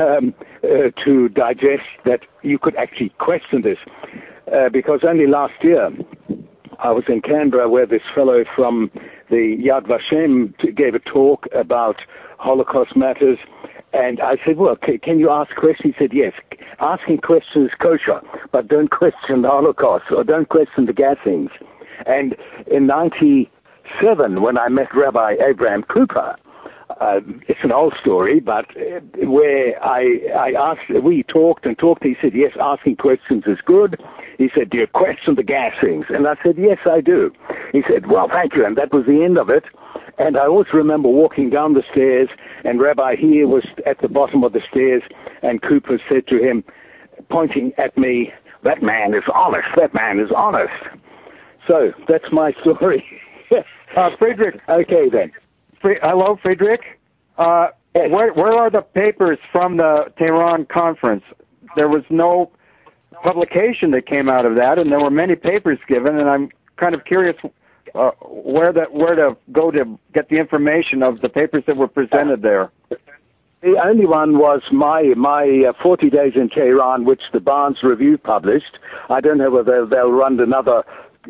to digest, that you could actually question this. Because only last year I was in Canberra, where this fellow from the Yad Vashem gave a talk about Holocaust matters, and I said, well, can you ask questions? He said, yes, asking questions is kosher, but don't question the Holocaust, or don't question the gassings. And in 1997, when I met Rabbi Abraham Cooper, it's an old story, but where I asked, we talked, he said, yes, asking questions is good. He said, do you question the gassings? And I said, yes, I do. He said, well, thank you, and that was the end of it. And I also remember walking down the stairs, and Rabbi here was at the bottom of the stairs, and Cooper said to him, pointing at me, that man is honest, that man is honest. So, that's my story. Friedrich. Okay, then. Hello, Friedrich. Yes. Where are the papers from the Tehran conference? There was no publication that came out of that, and there were many papers given, and I'm kind of curious where to go to get the information of the papers that were presented there. The only one was my 40 Days in Tehran, which the Barnes Review published. I don't know whether they'll run another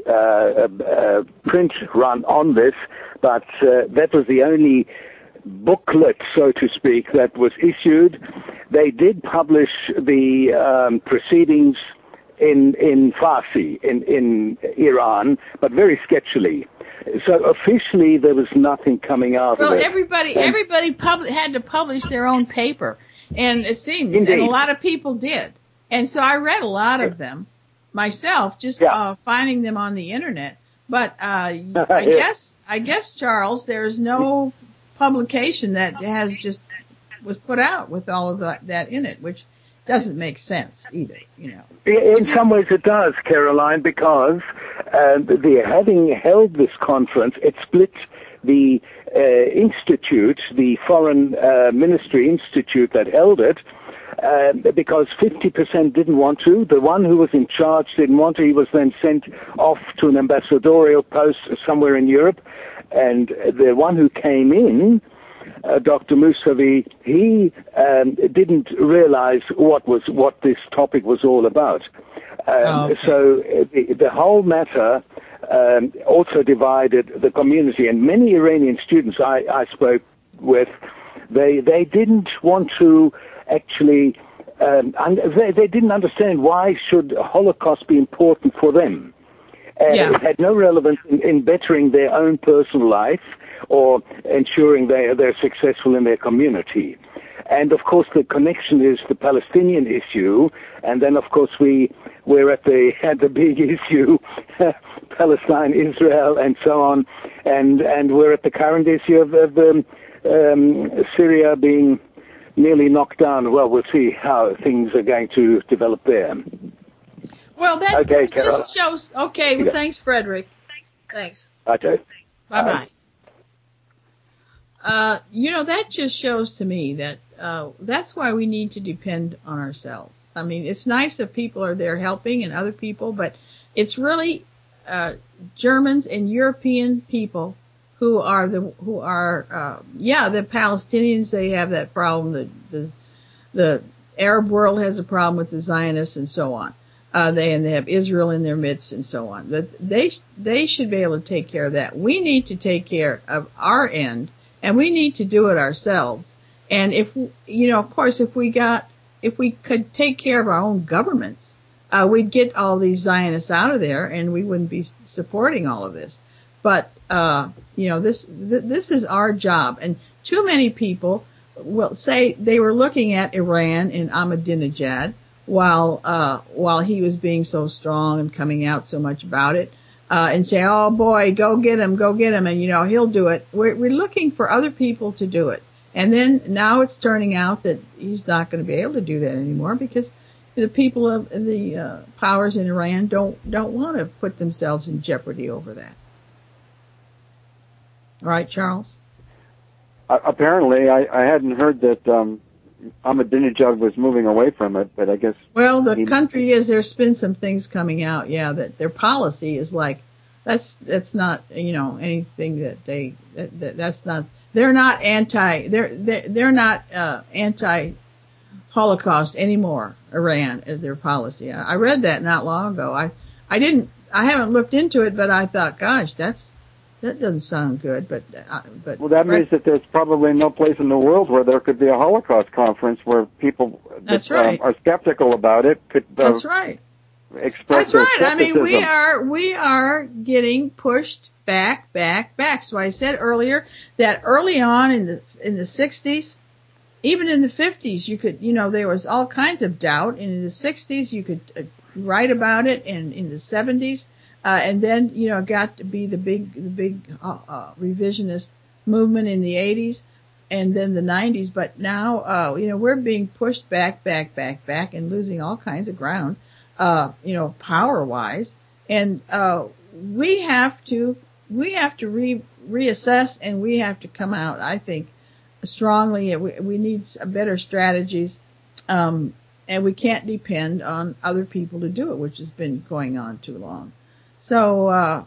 print run on this, but that was the only booklet, so to speak, that was issued. They did publish the proceedings in Farsi, in Iran, but very sketchily. So officially, there was nothing coming out of it. Well, everybody had to publish their own paper, and it seems, Indeed. and a lot of people did. And so I read a lot of them myself, just finding them on the internet. But I guess, Charles, there's no publication that was put out with all of that in it, which doesn't make sense either, you know. In some ways it does, Caroline, because having held this conference, it split the institute, the Foreign Ministry Institute that held it, because 50% didn't want to. The one who was in charge didn't want to. He was then sent off to an ambassadorial post somewhere in Europe. And the one who came in, Dr. Mousavi, he didn't realize what this topic was all about. Okay. So the whole matter also divided the community. And many Iranian students I spoke with, they didn't want to actually, they didn't understand why should Holocaust be important for them. It had no relevance in bettering their own personal life or ensuring they're successful in their community. And, of course, the connection is the Palestinian issue. And then, of course, we're at the big issue, Palestine, Israel, and so on. And we're at the current issue of Syria being nearly knocked down. Well, we'll see how things are going to develop there. Well, that just shows. Okay, well, thanks, Frederick. Thanks. Okay. Bye-bye. That just shows to me that that's why we need to depend on ourselves. I mean, it's nice that people are there helping and other people, but it's really Germans and European people who are the Palestinians. They have that problem. The Arab world has a problem with the Zionists and so on. They have Israel in their midst and so on. But they should be able to take care of that. We need to take care of our end, and we need to do it ourselves. And if we could take care of our own governments, we'd get all these Zionists out of there, and we wouldn't be supporting all of this. But this is our job, and too many people will say they were looking at Iran and Ahmadinejad while he was being so strong and coming out so much about it, and say, oh boy, go get him, and he'll do it. We're looking for other people to do it, and then now it's turning out that he's not going to be able to do that anymore because the people of the powers in Iran don't want to put themselves in jeopardy over that. All right, Charles? Apparently, I hadn't heard that Ahmadinejad was moving away from it, but I guess... Well, the country there's been some things coming out, that their policy is like, that's not, anything that that's not, they're not anti-Holocaust anymore, Iran, is their policy. I read that not long ago. I haven't looked into it, but I thought, gosh, that doesn't sound good, but well, that means that there's probably no place in the world where there could be a Holocaust conference where people that are skeptical about it could that's right. express their skepticism. I mean, we are getting pushed back. So I said earlier that early on in the 60s, even in the 50s, you could, there was all kinds of doubt, and in the 60s you could write about it, and in the 70s. And then, it got to be the big revisionist movement in the 80s and then the 90s. But now, we're being pushed back and losing all kinds of ground, power-wise. And, we have to reassess, and we have to come out, I think, strongly. We need better strategies. and we can't depend on other people to do it, which has been going on too long. So, I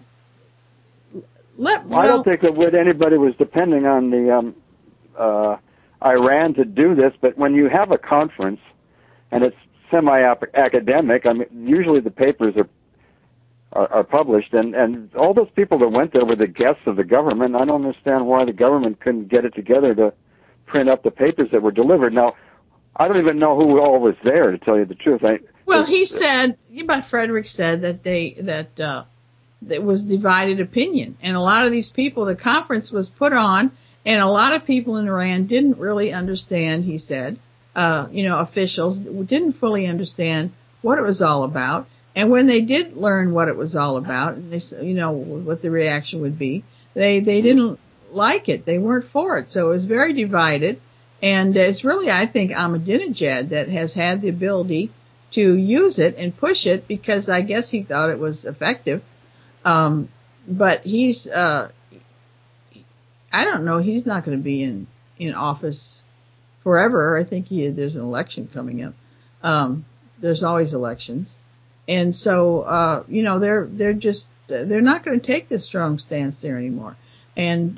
don't think that anybody was depending on the Iran to do this, but when you have a conference and it's semi-academic, I mean, usually the papers are published, and all those people that went there were the guests of the government. I don't understand why the government couldn't get it together to print up the papers that were delivered. Now, I don't even know who all was there, to tell you the truth. He said, but Frederick said that there was divided opinion, and a lot of these people, the conference was put on, and a lot of people in Iran didn't really understand. He said, officials didn't fully understand what it was all about, and when they did learn what it was all about, and they, what the reaction would be, they didn't like it. They weren't for it, so it was very divided. And it's really, I think, Ahmadinejad that has had the ability to use it and push it, because I guess he thought it was effective. But he's, I don't know, he's not going to be in office forever. I think there's an election coming up. There's always elections. And so, they're not going to take this strong stance there anymore. And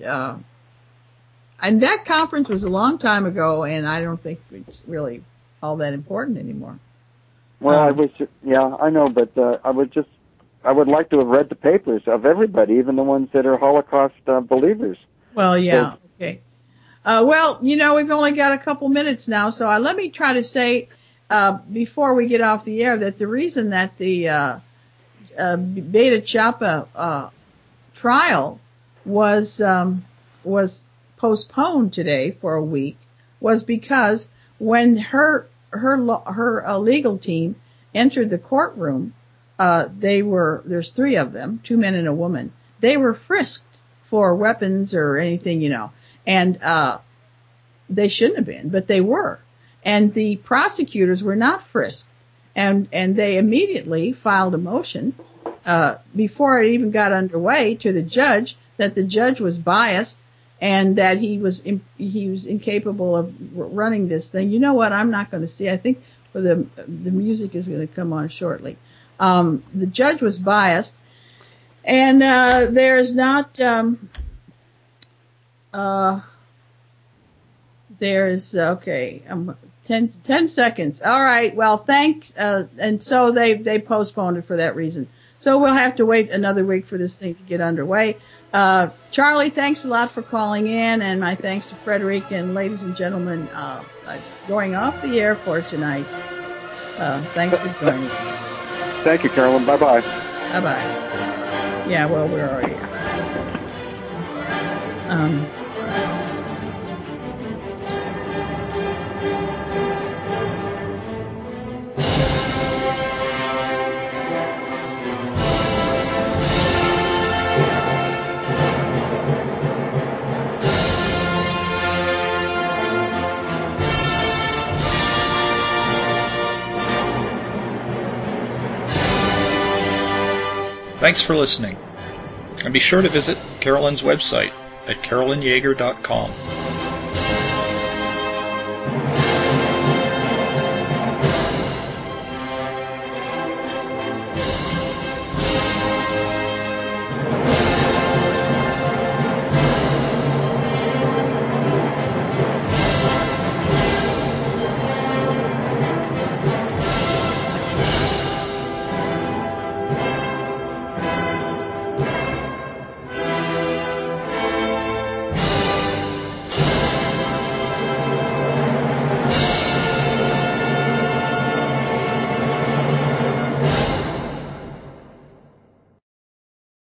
that conference was a long time ago, and I don't think it's really all that important anymore. Well, I know, but I would like to have read the papers of everybody, even the ones that are Holocaust believers. Well, yeah, okay. We've only got a couple minutes now, so let me try to say before we get off the air that the reason that the Beta Chapa trial was postponed today for a week was because when her legal team entered the courtroom, there's three of them, 2 men and a woman. They were frisked for weapons or anything, and they shouldn't have been, but they were. And the prosecutors were not frisked, and they immediately filed a motion before it even got underway to the judge that the judge was biased and that he was incapable of running this thing. You know what? I'm not going to see. I think the music is going to come on shortly. The judge was biased, and there's not. There's okay. 10 seconds. All right. Well, thanks. And so they postponed it for that reason. So we'll have to wait another week for this thing to get underway. Charlie, thanks a lot for calling in, and my thanks to Frederick, and ladies and gentlemen, going off the air for tonight. Thanks for joining. Thank you, Carolyn. Bye-bye. Bye-bye. Yeah, well, we're already out. Thanks for listening, and be sure to visit Carolyn's website at carolynyager.com.